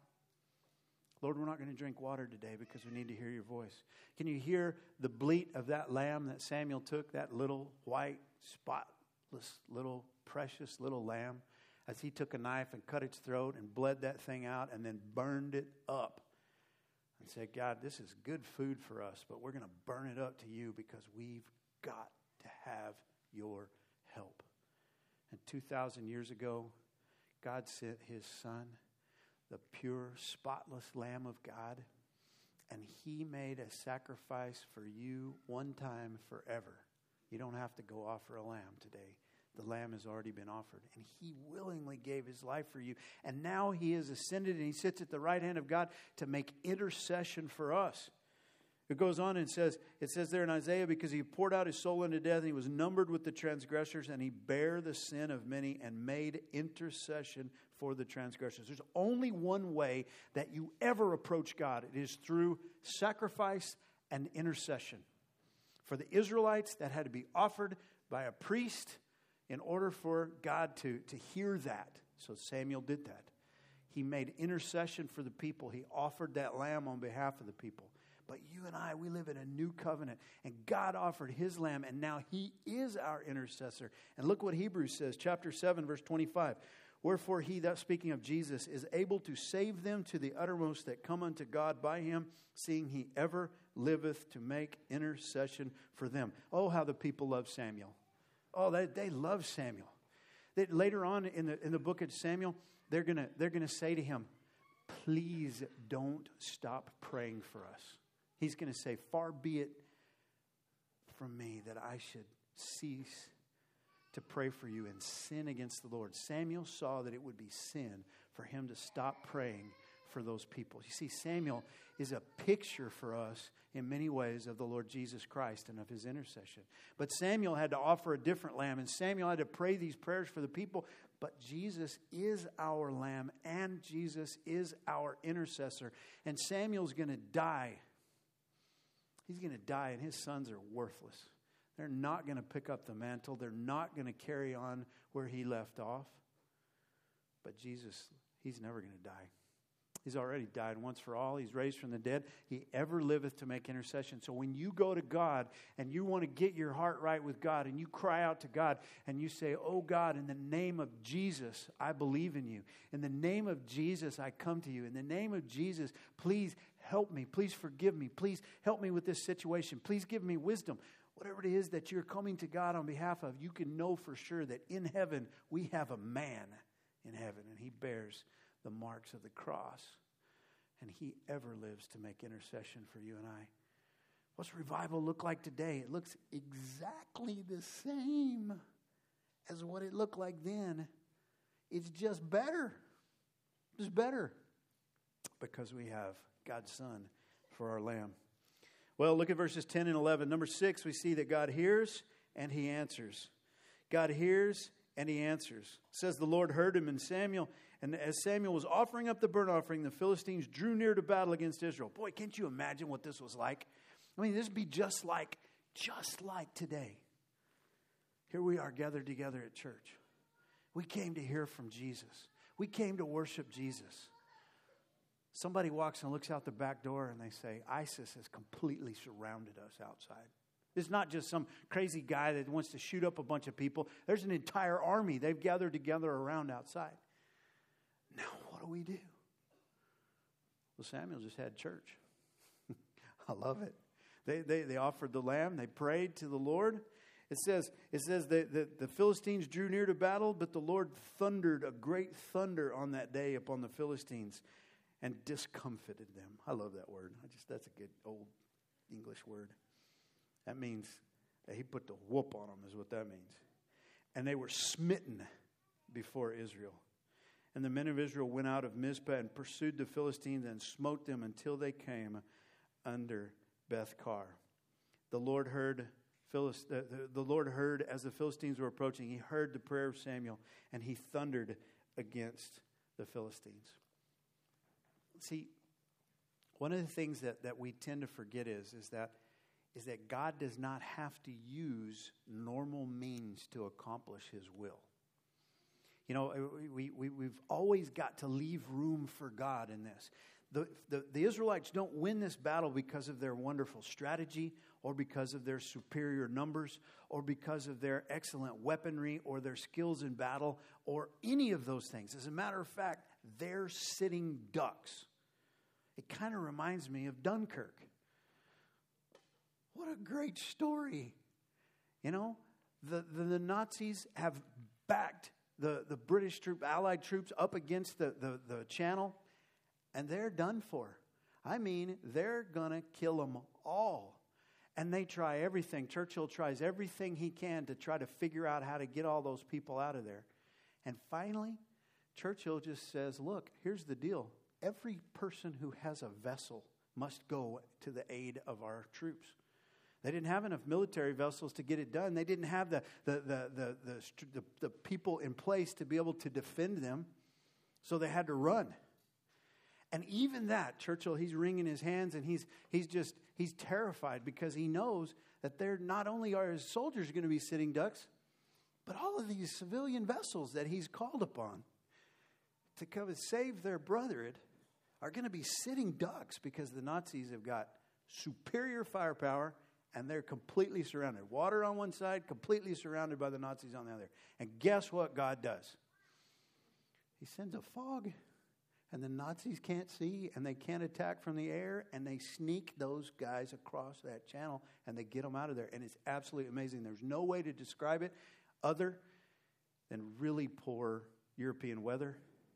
Lord, we're not going to drink water today because we need to hear your voice. Can you hear the bleat of that lamb that Samuel took, that little white, spotless, little precious little lamb, as he took a knife and cut its throat and bled that thing out and then burned it up and said, God, this is good food for us, but we're going to burn it up to you because we've got to have your help. And 2,000 years ago, God sent his son, the pure, spotless Lamb of God, and he made a sacrifice for you one time forever. You don't have to go offer a lamb today. The lamb has already been offered, and he willingly gave his life for you. And now he has ascended, and he sits at the right hand of God to make intercession for us. It goes on and says, it says there in Isaiah, because he poured out his soul unto death, and he was numbered with the transgressors, and he bare the sin of many and made intercession for the transgressors. There's only one way that you ever approach God. It is through sacrifice and intercession. For the Israelites, that had to be offered by a priest in order for God to hear that. So Samuel did that. He made intercession for the people. He offered that lamb on behalf of the people. But you and I, we live in a new covenant. And God offered his lamb, and now he is our intercessor. And look what Hebrews says, chapter 7, verse 25. Wherefore he, that speaking of Jesus, is able to save them to the uttermost that come unto God by him, seeing he ever liveth to make intercession for them. Oh, how the people love Samuel. Oh, they love Samuel. Later on in the book of Samuel, they're gonna say to him, please don't stop praying for us. He's going to say, far be it from me that I should cease to pray for you and sin against the Lord. Samuel saw that it would be sin for him to stop praying for those people. You see, Samuel is a picture for us in many ways of the Lord Jesus Christ and of his intercession. But Samuel had to offer a different lamb, and Samuel had to pray these prayers for the people. But Jesus is our lamb, and Jesus is our intercessor. And Samuel's going to die. He's going to die, and his sons are worthless. They're not going to pick up the mantle. They're not going to carry on where he left off. But Jesus, he's never going to die. He's already died once for all. He's raised from the dead. He ever liveth to make intercession. So when you go to God and you want to get your heart right with God and you cry out to God and you say, oh God, in the name of Jesus, I believe in you. In the name of Jesus, I come to you. In the name of Jesus, please help me. Please forgive me. Please help me with this situation. Please give me wisdom. Whatever it is that you're coming to God on behalf of, you can know for sure that in heaven, we have a man in heaven, and he bears the marks of the cross, and he ever lives to make intercession for you and I. What's revival look like today? It looks exactly the same as what it looked like then. It's just better. Just better. Because we have God's Son for our Lamb. Well, look at verses 10 and 11. Number 6, we see that God hears and he answers. God hears and he answers. It says the Lord heard him, and as Samuel was offering up the burnt offering, the Philistines drew near to battle against Israel. Boy, can't you imagine what this was like? I mean, this would be just like today. Here we are gathered together at church. We came to hear from Jesus. We came to worship Jesus. Somebody walks and looks out the back door and they say, ISIS has completely surrounded us outside. It's not just some crazy guy that wants to shoot up a bunch of people. There's an entire army. They've gathered together around outside. Now, what do we do? Well, Samuel just had church. I love it. They offered the lamb. They prayed to the Lord. It says that the Philistines drew near to battle, but the Lord thundered a great thunder on that day upon the Philistines and discomfited them. I love that word. That's a good old English word. That means that he put the whoop on them, is what that means. And they were smitten before Israel. And the men of Israel went out of Mizpah and pursued the Philistines and smote them until they came under Beth-kar. The Lord heard as the Philistines were approaching. He heard the prayer of Samuel, and he thundered against the Philistines. See, one of the things that we tend to forget is that God does not have to use normal means to accomplish His will. You know, we've always got to leave room for God in this. The Israelites don't win this battle because of their wonderful strategy or because of their superior numbers or because of their excellent weaponry or their skills in battle or any of those things. As a matter of fact, they're sitting ducks. It kind of reminds me of Dunkirk. What a great story. You know, the Nazis have backed the British Allied troops up against the channel, and they're done for. I mean, they're going to kill them all. And they try everything. Churchill tries everything he can to try to figure out how to get all those people out of there. And finally, Churchill just says, look, here's the deal. Every person who has a vessel must go to the aid of our troops. They didn't have enough military vessels to get it done. They didn't have the people in place to be able to defend them. So they had to run. And even that, Churchill, he's wringing his hands and he's terrified because he knows that they're not only are his soldiers going to be sitting ducks, but all of these civilian vessels that he's called upon to come and save their brethren are going to be sitting ducks because the Nazis have got superior firepower and they're completely surrounded. Water on one side, completely surrounded by the Nazis on the other. And guess what God does? He sends a fog. And the Nazis can't see, and they can't attack from the air, and they sneak those guys across that channel, and they get them out of there. And it's absolutely amazing. There's no way to describe it other than really poor European weather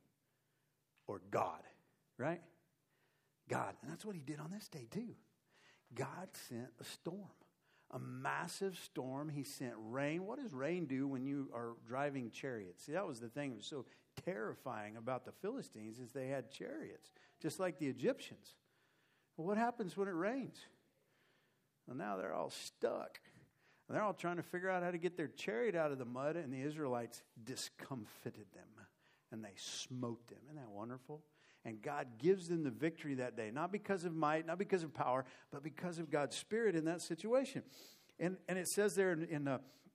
or God, right? God. And that's what He did on this day, too. God sent a storm, a massive storm. He sent rain. What does rain do when you are driving chariots? See, that was the thing that was so terrifying about the Philistines is they had chariots, just like the Egyptians. Well, what happens when it rains? Well, now they're all stuck. And they're all trying to figure out how to get their chariot out of the mud, and the Israelites discomfited them, and they smote them. Isn't that wonderful? And God gives them the victory that day, not because of might, not because of power, but because of God's Spirit in that situation. And it says there in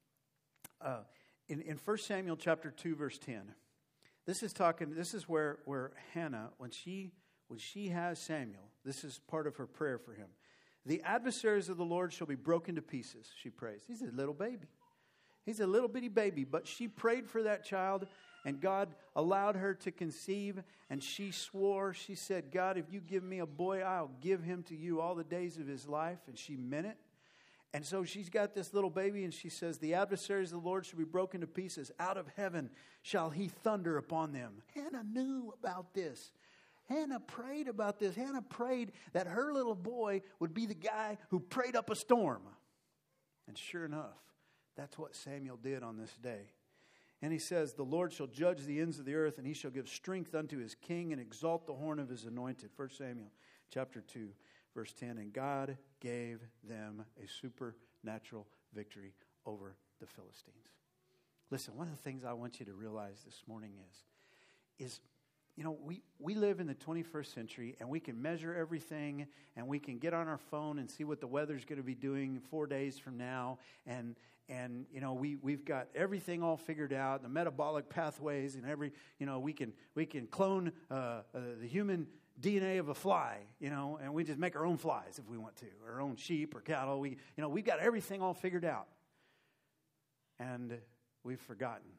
1 Samuel chapter 2, verse 10, This is where Hannah, when she has Samuel, this is part of her prayer for him. The adversaries of the Lord shall be broken to pieces, she prays. He's a little baby. He's a little bitty baby, but she prayed for that child, and God allowed her to conceive, and she swore, she said, God, if you give me a boy, I'll give him to you all the days of his life, and she meant it. And so she's got this little baby, and she says, the adversaries of the Lord shall be broken to pieces. Out of heaven shall He thunder upon them. Hannah knew about this. Hannah prayed about this. Hannah prayed that her little boy would be the guy who prayed up a storm. And sure enough, that's what Samuel did on this day. And he says, the Lord shall judge the ends of the earth, and He shall give strength unto His king and exalt the horn of His anointed. 1 Samuel chapter 2. Verse 10, and God gave them a supernatural victory over the Philistines. Listen, one of the things I want you to realize this morning is you know, we live in the 21st century, and we can measure everything, and we can get on our phone and see what the weather's going to be doing 4 days from now, and you know, we've got everything all figured out, the metabolic pathways, and we can clone the human DNA of a fly, you know, and we just make our own flies if we want to, our own sheep or cattle. We've got everything all figured out. And we've forgotten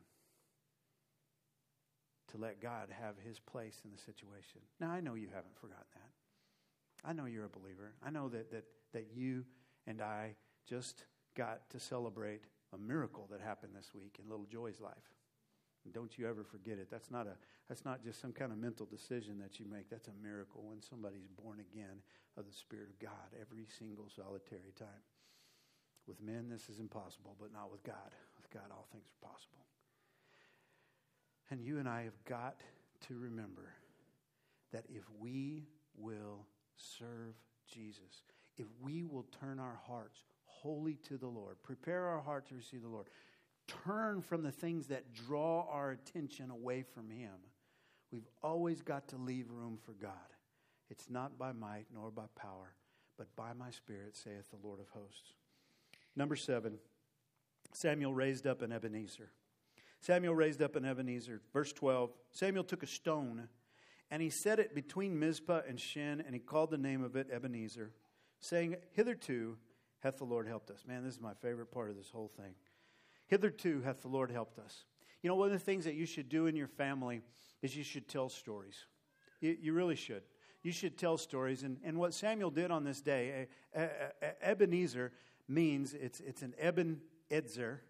to let God have His place in the situation. Now, I know you haven't forgotten that. I know you're a believer. I know that you and I just got to celebrate a miracle that happened this week in little Joy's life. And don't you ever forget it. That's not just some kind of mental decision that you make. That's a miracle when somebody's born again of the Spirit of God every single solitary time. With men, this is impossible, but not with God. With God, all things are possible. And you and I have got to remember that if we will serve Jesus, if we will turn our hearts wholly to the Lord, prepare our heart to receive the Lord, turn from the things that draw our attention away from Him, we've always got to leave room for God. It's not by might nor by power, but by my Spirit, saith the Lord of hosts. Number 7, Samuel raised up an Ebenezer. Samuel raised up an Ebenezer. Verse 12, Samuel took a stone, and he set it between Mizpah and Shin, and he called the name of it Ebenezer, saying, Hitherto hath the Lord helped us. Man, this is my favorite part of this whole thing. Hitherto hath the Lord helped us. You know, one of the things that you should do in your family is you should tell stories. You really should. You should tell stories. And what Samuel did on this day, Ebenezer means, it's an Ebenezer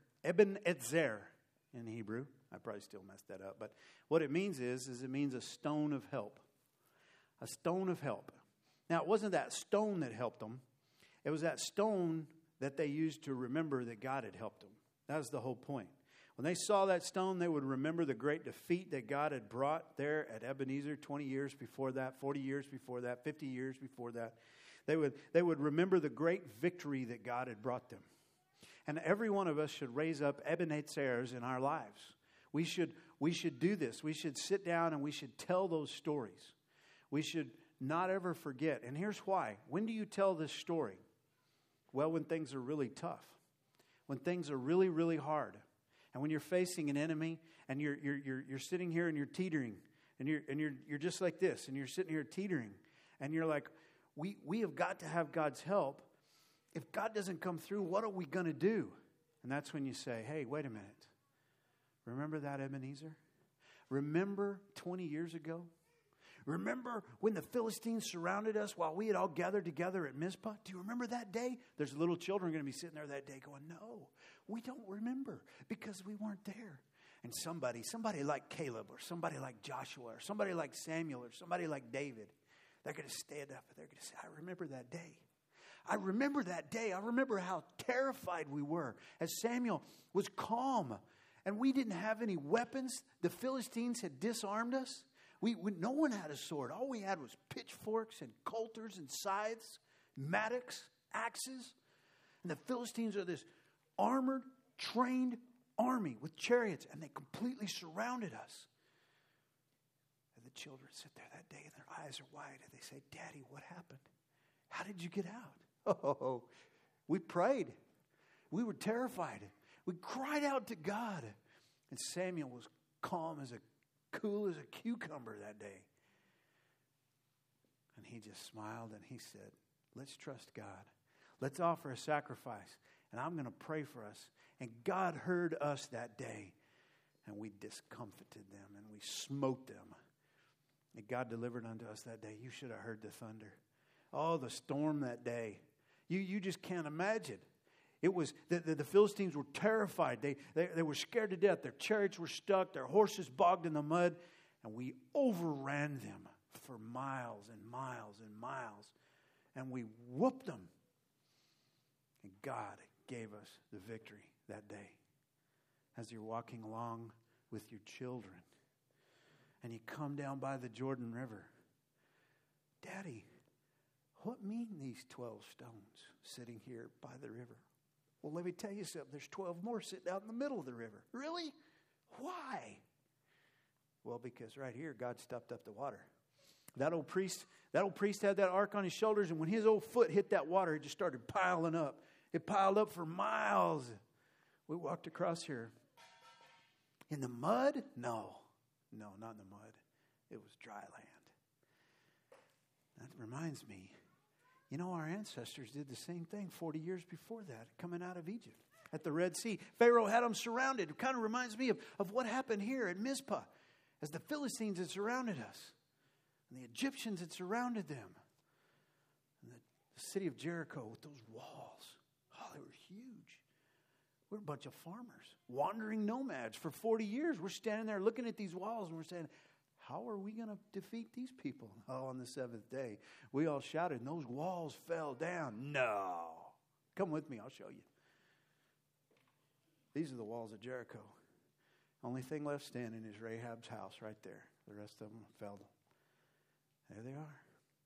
in Hebrew. I probably still messed that up. But what it means is it means a stone of help. A stone of help. Now, it wasn't that stone that helped them. It was that stone that they used to remember that God had helped them. That was the whole point. When they saw that stone, they would remember the great defeat that God had brought there at Ebenezer 20 years before that, 40 years before that, 50 years before that. They would remember the great victory that God had brought them. And every one of us should raise up Ebenezers in our lives. We should do this. We should sit down and we should tell those stories. We should not ever forget. And here's why. When do you tell this story? Well, when things are really tough. When things are really, really hard. And when you're facing an enemy and you're sitting here and you're teetering and you're just like this and you're sitting here teetering and you're like, we have got to have God's help. If God doesn't come through, what are we going to do? And that's when you say, hey, wait a minute. Remember that, Ebenezer? Remember 20 years ago? Remember when the Philistines surrounded us while we had all gathered together at Mizpah? Do you remember that day? There's little children going to be sitting there that day going, no, we don't remember because we weren't there. And somebody like Caleb or somebody like Joshua or somebody like Samuel or somebody like David, they're going to stand up and they're going to say, I remember that day. I remember that day. I remember how terrified we were as Samuel was calm and we didn't have any weapons. The Philistines had disarmed us. No one had a sword. All we had was pitchforks and coulters and scythes, mattocks, axes. And the Philistines are this armored, trained army with chariots, and they completely surrounded us. And the children sit there that day, and their eyes are wide, and they say, Daddy, what happened? How did you get out? Oh, we prayed. We were terrified. We cried out to God. And Samuel was cool as a cucumber that day. And he just smiled and he said, let's trust God. Let's offer a sacrifice. And I'm going to pray for us. And God heard us that day. And we discomfited them and we smote them. And God delivered unto us that day. You should have heard the thunder. Oh, the storm that day. You just can't imagine. It was the Philistines were terrified. They were scared to death. Their chariots were stuck. Their horses bogged in the mud. And we overran them for miles and miles and miles. And we whooped them. And God gave us the victory that day. As you're walking along with your children. And you come down by the Jordan River. Daddy, what mean these 12 stones sitting here by the river? Well, let me tell you something. There's 12 more sitting out in the middle of the river. Really? Why? Well, because right here, God stopped up the water. That old priest had that ark on his shoulders, and when his old foot hit that water, it just started piling up. It piled up for miles. We walked across here. In the mud? No, not in the mud. It was dry land. That reminds me. You know, our ancestors did the same thing 40 years before that, coming out of Egypt at the Red Sea. Pharaoh had them surrounded. It kind of reminds me of what happened here at Mizpah as the Philistines had surrounded us and the Egyptians had surrounded them. And the city of Jericho with those walls. Oh, they were huge. We're a bunch of farmers, wandering nomads for 40 years. We're standing there looking at these walls and we're saying, how are we going to defeat these people? Oh, on the seventh day, we all shouted, and those walls fell down. No. Come with me, I'll show you. These are the walls of Jericho. Only thing left standing is Rahab's house right there. The rest of them fell. There they are.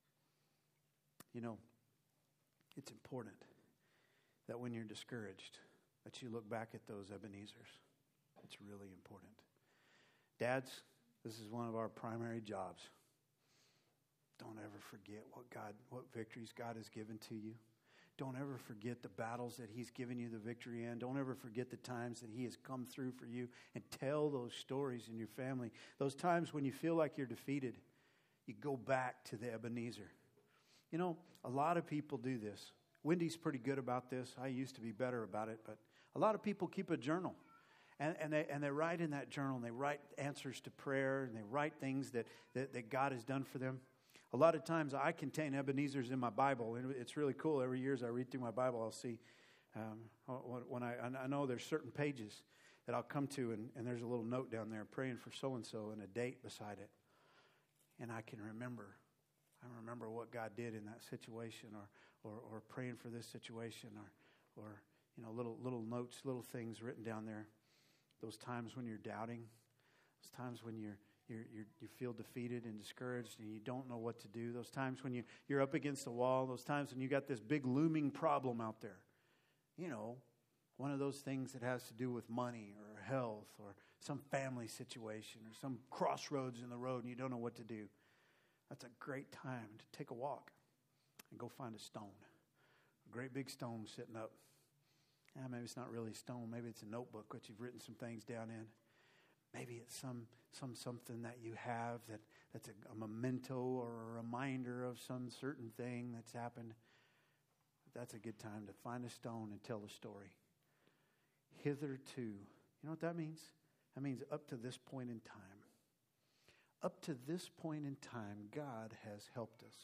You know, it's important that when you're discouraged, that you look back at those Ebenezers. It's really important. Dads, this is one of our primary jobs. don't ever forget what victories God has given to you. Don't ever forget the battles that He's given you the victory in. Don't ever forget the times that He has come through for you, and tell those stories in your family. Those times when you feel like you're defeated, you go back to the Ebenezer. You know, a lot of people do this. Wendy's pretty good about this. I used to be better about it, but a lot of people keep a journal. And they write in that journal, and they write answers to prayer, and they write things that God has done for them. A lot of times I contain Ebenezers in my Bible, and it's really cool. Every year as I read through my Bible, I'll see when I know there's certain pages that I'll come to, and there's a little note down there, praying for so-and-so, and a date beside it. And I can remember. I remember what God did in that situation, or praying for this situation, or you know, little notes, little things written down there. Those times when you're doubting, those times when you feel defeated and discouraged and you don't know what to do, those times when you're up against the wall, those times when you got this big looming problem out there. You know, one of those things that has to do with money or health or some family situation or some crossroads in the road and you don't know what to do. That's a great time to take a walk and go find a stone. A great big stone sitting up. Maybe it's not really a stone. Maybe it's a notebook that you've written some things down in. Maybe it's something that you have that's a memento or a reminder of some certain thing that's happened. That's a good time to find a stone and tell a story. Hitherto. You know what that means? That means up to this point in time. Up to this point in time, God has helped us.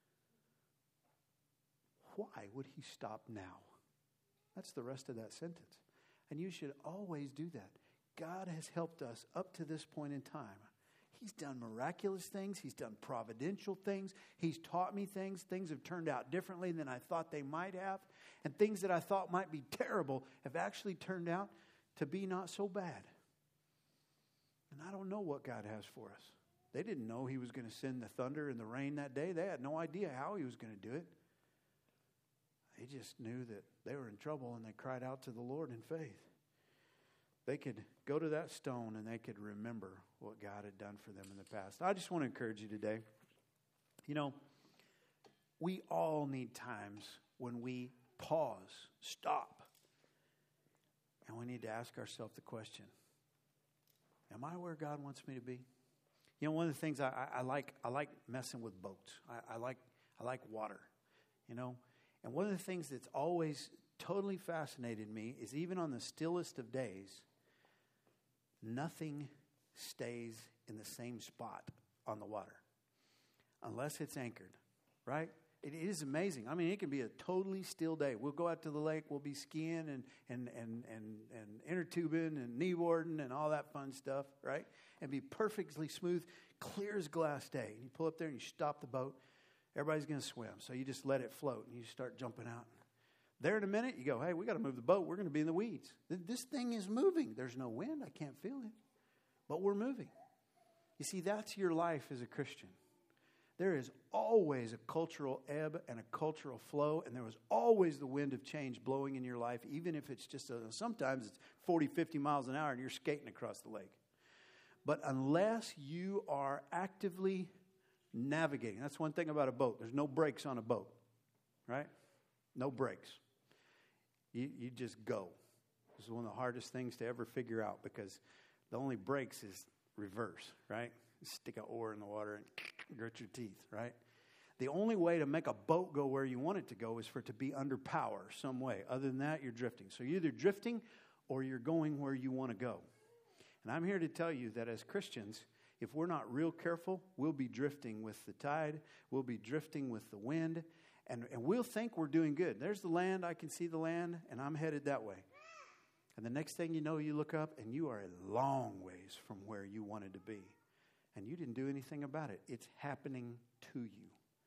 Why would He stop now? That's the rest of that sentence. And you should always do that. God has helped us up to this point in time. He's done miraculous things. He's done providential things. He's taught me things. Things have turned out differently than I thought they might have. And things that I thought might be terrible have actually turned out to be not so bad. And I don't know what God has for us. They didn't know He was going to send the thunder and the rain that day. They had no idea how He was going to do it. They just knew that they were in trouble and they cried out to the Lord in faith. They could go to that stone and they could remember what God had done for them in the past. I just want to encourage you today. You know, we all need times when we pause, stop, and we need to ask ourselves the question, am I where God wants me to be? You know, one of the things I like messing with boats. I like water, you know. And one of the things that's always totally fascinated me is even on the stillest of days, nothing stays in the same spot on the water unless it's anchored, right? It is amazing. I mean, it can be a totally still day. We'll go out to the lake, we'll be skiing and inner tubing and kneeboarding and all that fun stuff, right? And be perfectly smooth, clear as glass day. And you pull up there and you stop the boat. Everybody's going to swim, so you just let it float, and you start jumping out. There in a minute, you go, hey, we got to move the boat. We're going to be in the weeds. This thing is moving. There's no wind. I can't feel it, but we're moving. You see, that's your life as a Christian. There is always a cultural ebb and a cultural flow, and there was always the wind of change blowing in your life, even if it's just, sometimes it's 40, 50 miles an hour, and you're skating across the lake. But unless you are actively navigating. That's one thing about a boat. There's no brakes on a boat, right? No brakes. You just go. This is one of the hardest things to ever figure out because the only brakes is reverse, right? You stick an oar in the water and grit your teeth, right? The only way to make a boat go where you want it to go is for it to be under power some way. Other than that, you're drifting. So you're either drifting or you're going where you want to go. And I'm here to tell you that as Christians, if we're not real careful, we'll be drifting with the tide. We'll be drifting with the wind. And we'll think we're doing good. There's the land. I can see the land. And I'm headed that way. And the next thing you know, you look up and you are a long ways from where you wanted to be. And you didn't do anything about it. It's happening to you.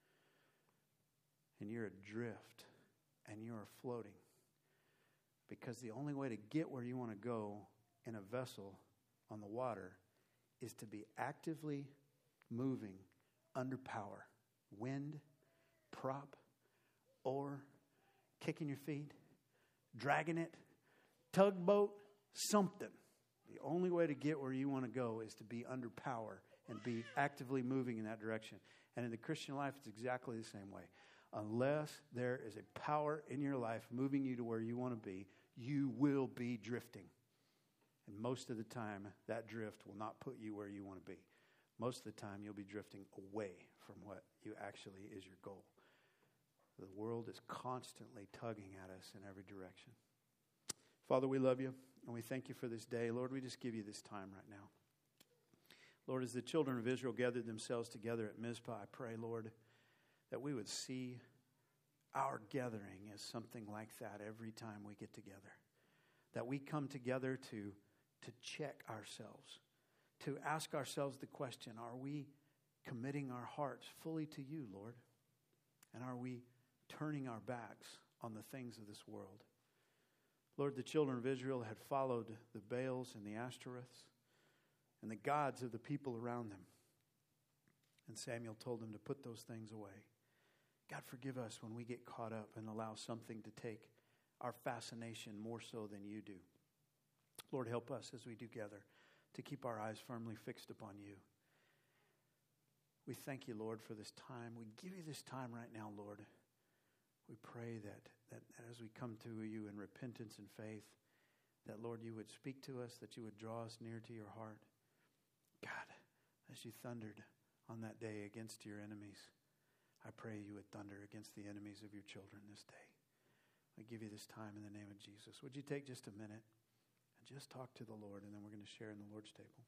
And you're adrift. And you are floating. Because the only way to get where you want to go in a vessel on the water is to be actively moving under power. Wind, prop, oar, kicking your feet, dragging it, tugboat, something. The only way to get where you want to go is to be under power and be actively moving in that direction. And in the Christian life, it's exactly the same way. Unless there is a power in your life moving you to where you want to be, you will be drifting. And most of the time, that drift will not put you where you want to be. Most of the time, you'll be drifting away from what you actually is your goal. The world is constantly tugging at us in every direction. Father, we love you, and we thank you for this day. Lord, we just give you this time right now. Lord, as the children of Israel gathered themselves together at Mizpah, I pray, Lord, that we would see our gathering as something like that every time we get together. That we come together to check ourselves, to ask ourselves the question, are we committing our hearts fully to you, Lord? And are we turning our backs on the things of this world? Lord, the children of Israel had followed the Baals and the Ashtoreths and the gods of the people around them. And Samuel told them to put those things away. God, forgive us when we get caught up and allow something to take our fascination more so than you do. Lord, help us as we do gather to keep our eyes firmly fixed upon you. We thank you, Lord, for this time. We give you this time right now, Lord. We pray that as we come to you in repentance and faith, that, Lord, you would speak to us, that you would draw us near to your heart. God, as you thundered on that day against your enemies, I pray you would thunder against the enemies of your children this day. I give you this time in the name of Jesus. Would you take just a minute and just talk to the Lord, and then we're going to share in the Lord's table.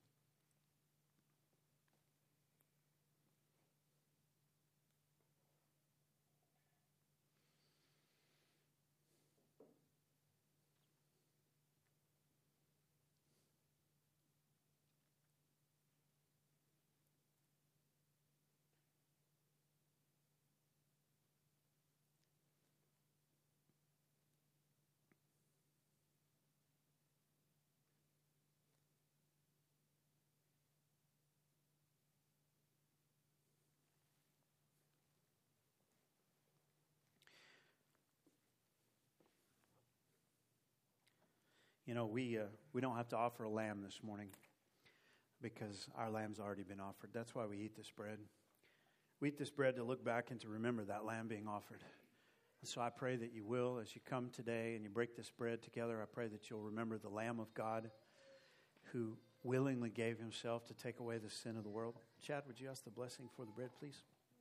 You know, we don't have to offer a lamb this morning because our lamb's already been offered. That's why we eat this bread. We eat this bread to look back and to remember that lamb being offered. And so I pray that you will, as you come today and you break this bread together, I pray that you'll remember the Lamb of God who willingly gave himself to take away the sin of the world. Chad, would you ask the blessing for the bread, please?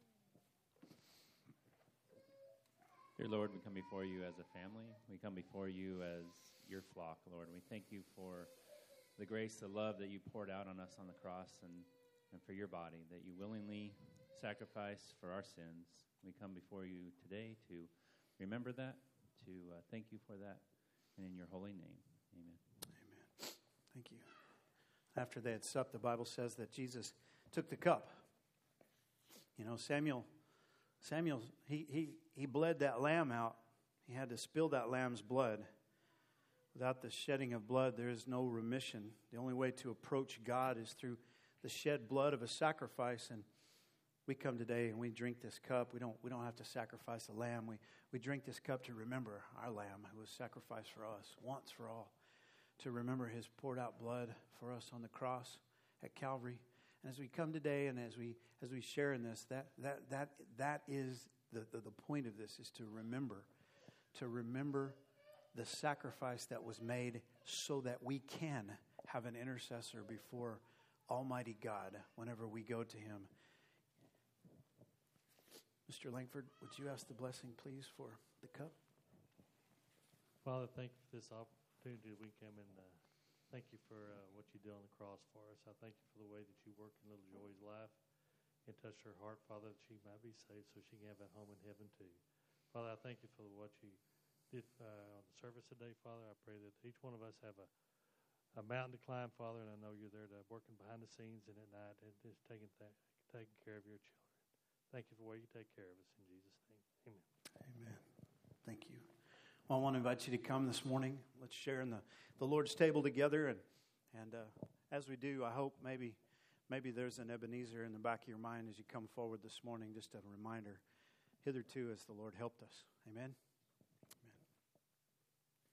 Dear Lord, we come before you as a family. We come before you as your flock, Lord. And we thank you for the grace, the love that you poured out on us on the cross and for your body, that you willingly sacrificed for our sins. We come before you today to remember that, to thank you for that, and in your holy name, amen. Amen. Thank you. After they had supped, the Bible says that Jesus took the cup. You know, Samuel, he bled that lamb out. He had to spill that lamb's blood. Without the shedding of blood, there is no remission. The only way to approach God is through the shed blood of a sacrifice. And we come today and we drink this cup. We don't have to sacrifice a lamb. We drink this cup to remember our lamb who was sacrificed for us once for all. To remember his poured out blood for us on the cross at Calvary. And as we come today and as we share in this, that is the point of this, is to remember the sacrifice that was made so that we can have an intercessor before Almighty God whenever we go to him. Mr. Langford, would you ask the blessing, please, for the cup? Father, thank you for this opportunity that we come and thank you for what you did on the cross for us. I thank you for the way that you worked in little Joy's life and touched her heart, Father, that she might be saved so she can have a home in heaven too. Father, I thank you for what you did on the service today, Father. I pray that each one of us have a mountain to climb, Father, and I know you're there working behind the scenes and at night and just taking care of your children. Thank you for the way you take care of us. In Jesus' name, amen. Amen. Thank you. Well, I want to invite you to come this morning. Let's share in the Lord's table together. And as we do, I hope maybe there's an Ebenezer in the back of your mind as you come forward this morning, just a reminder. Hitherto as the Lord helped us. Amen.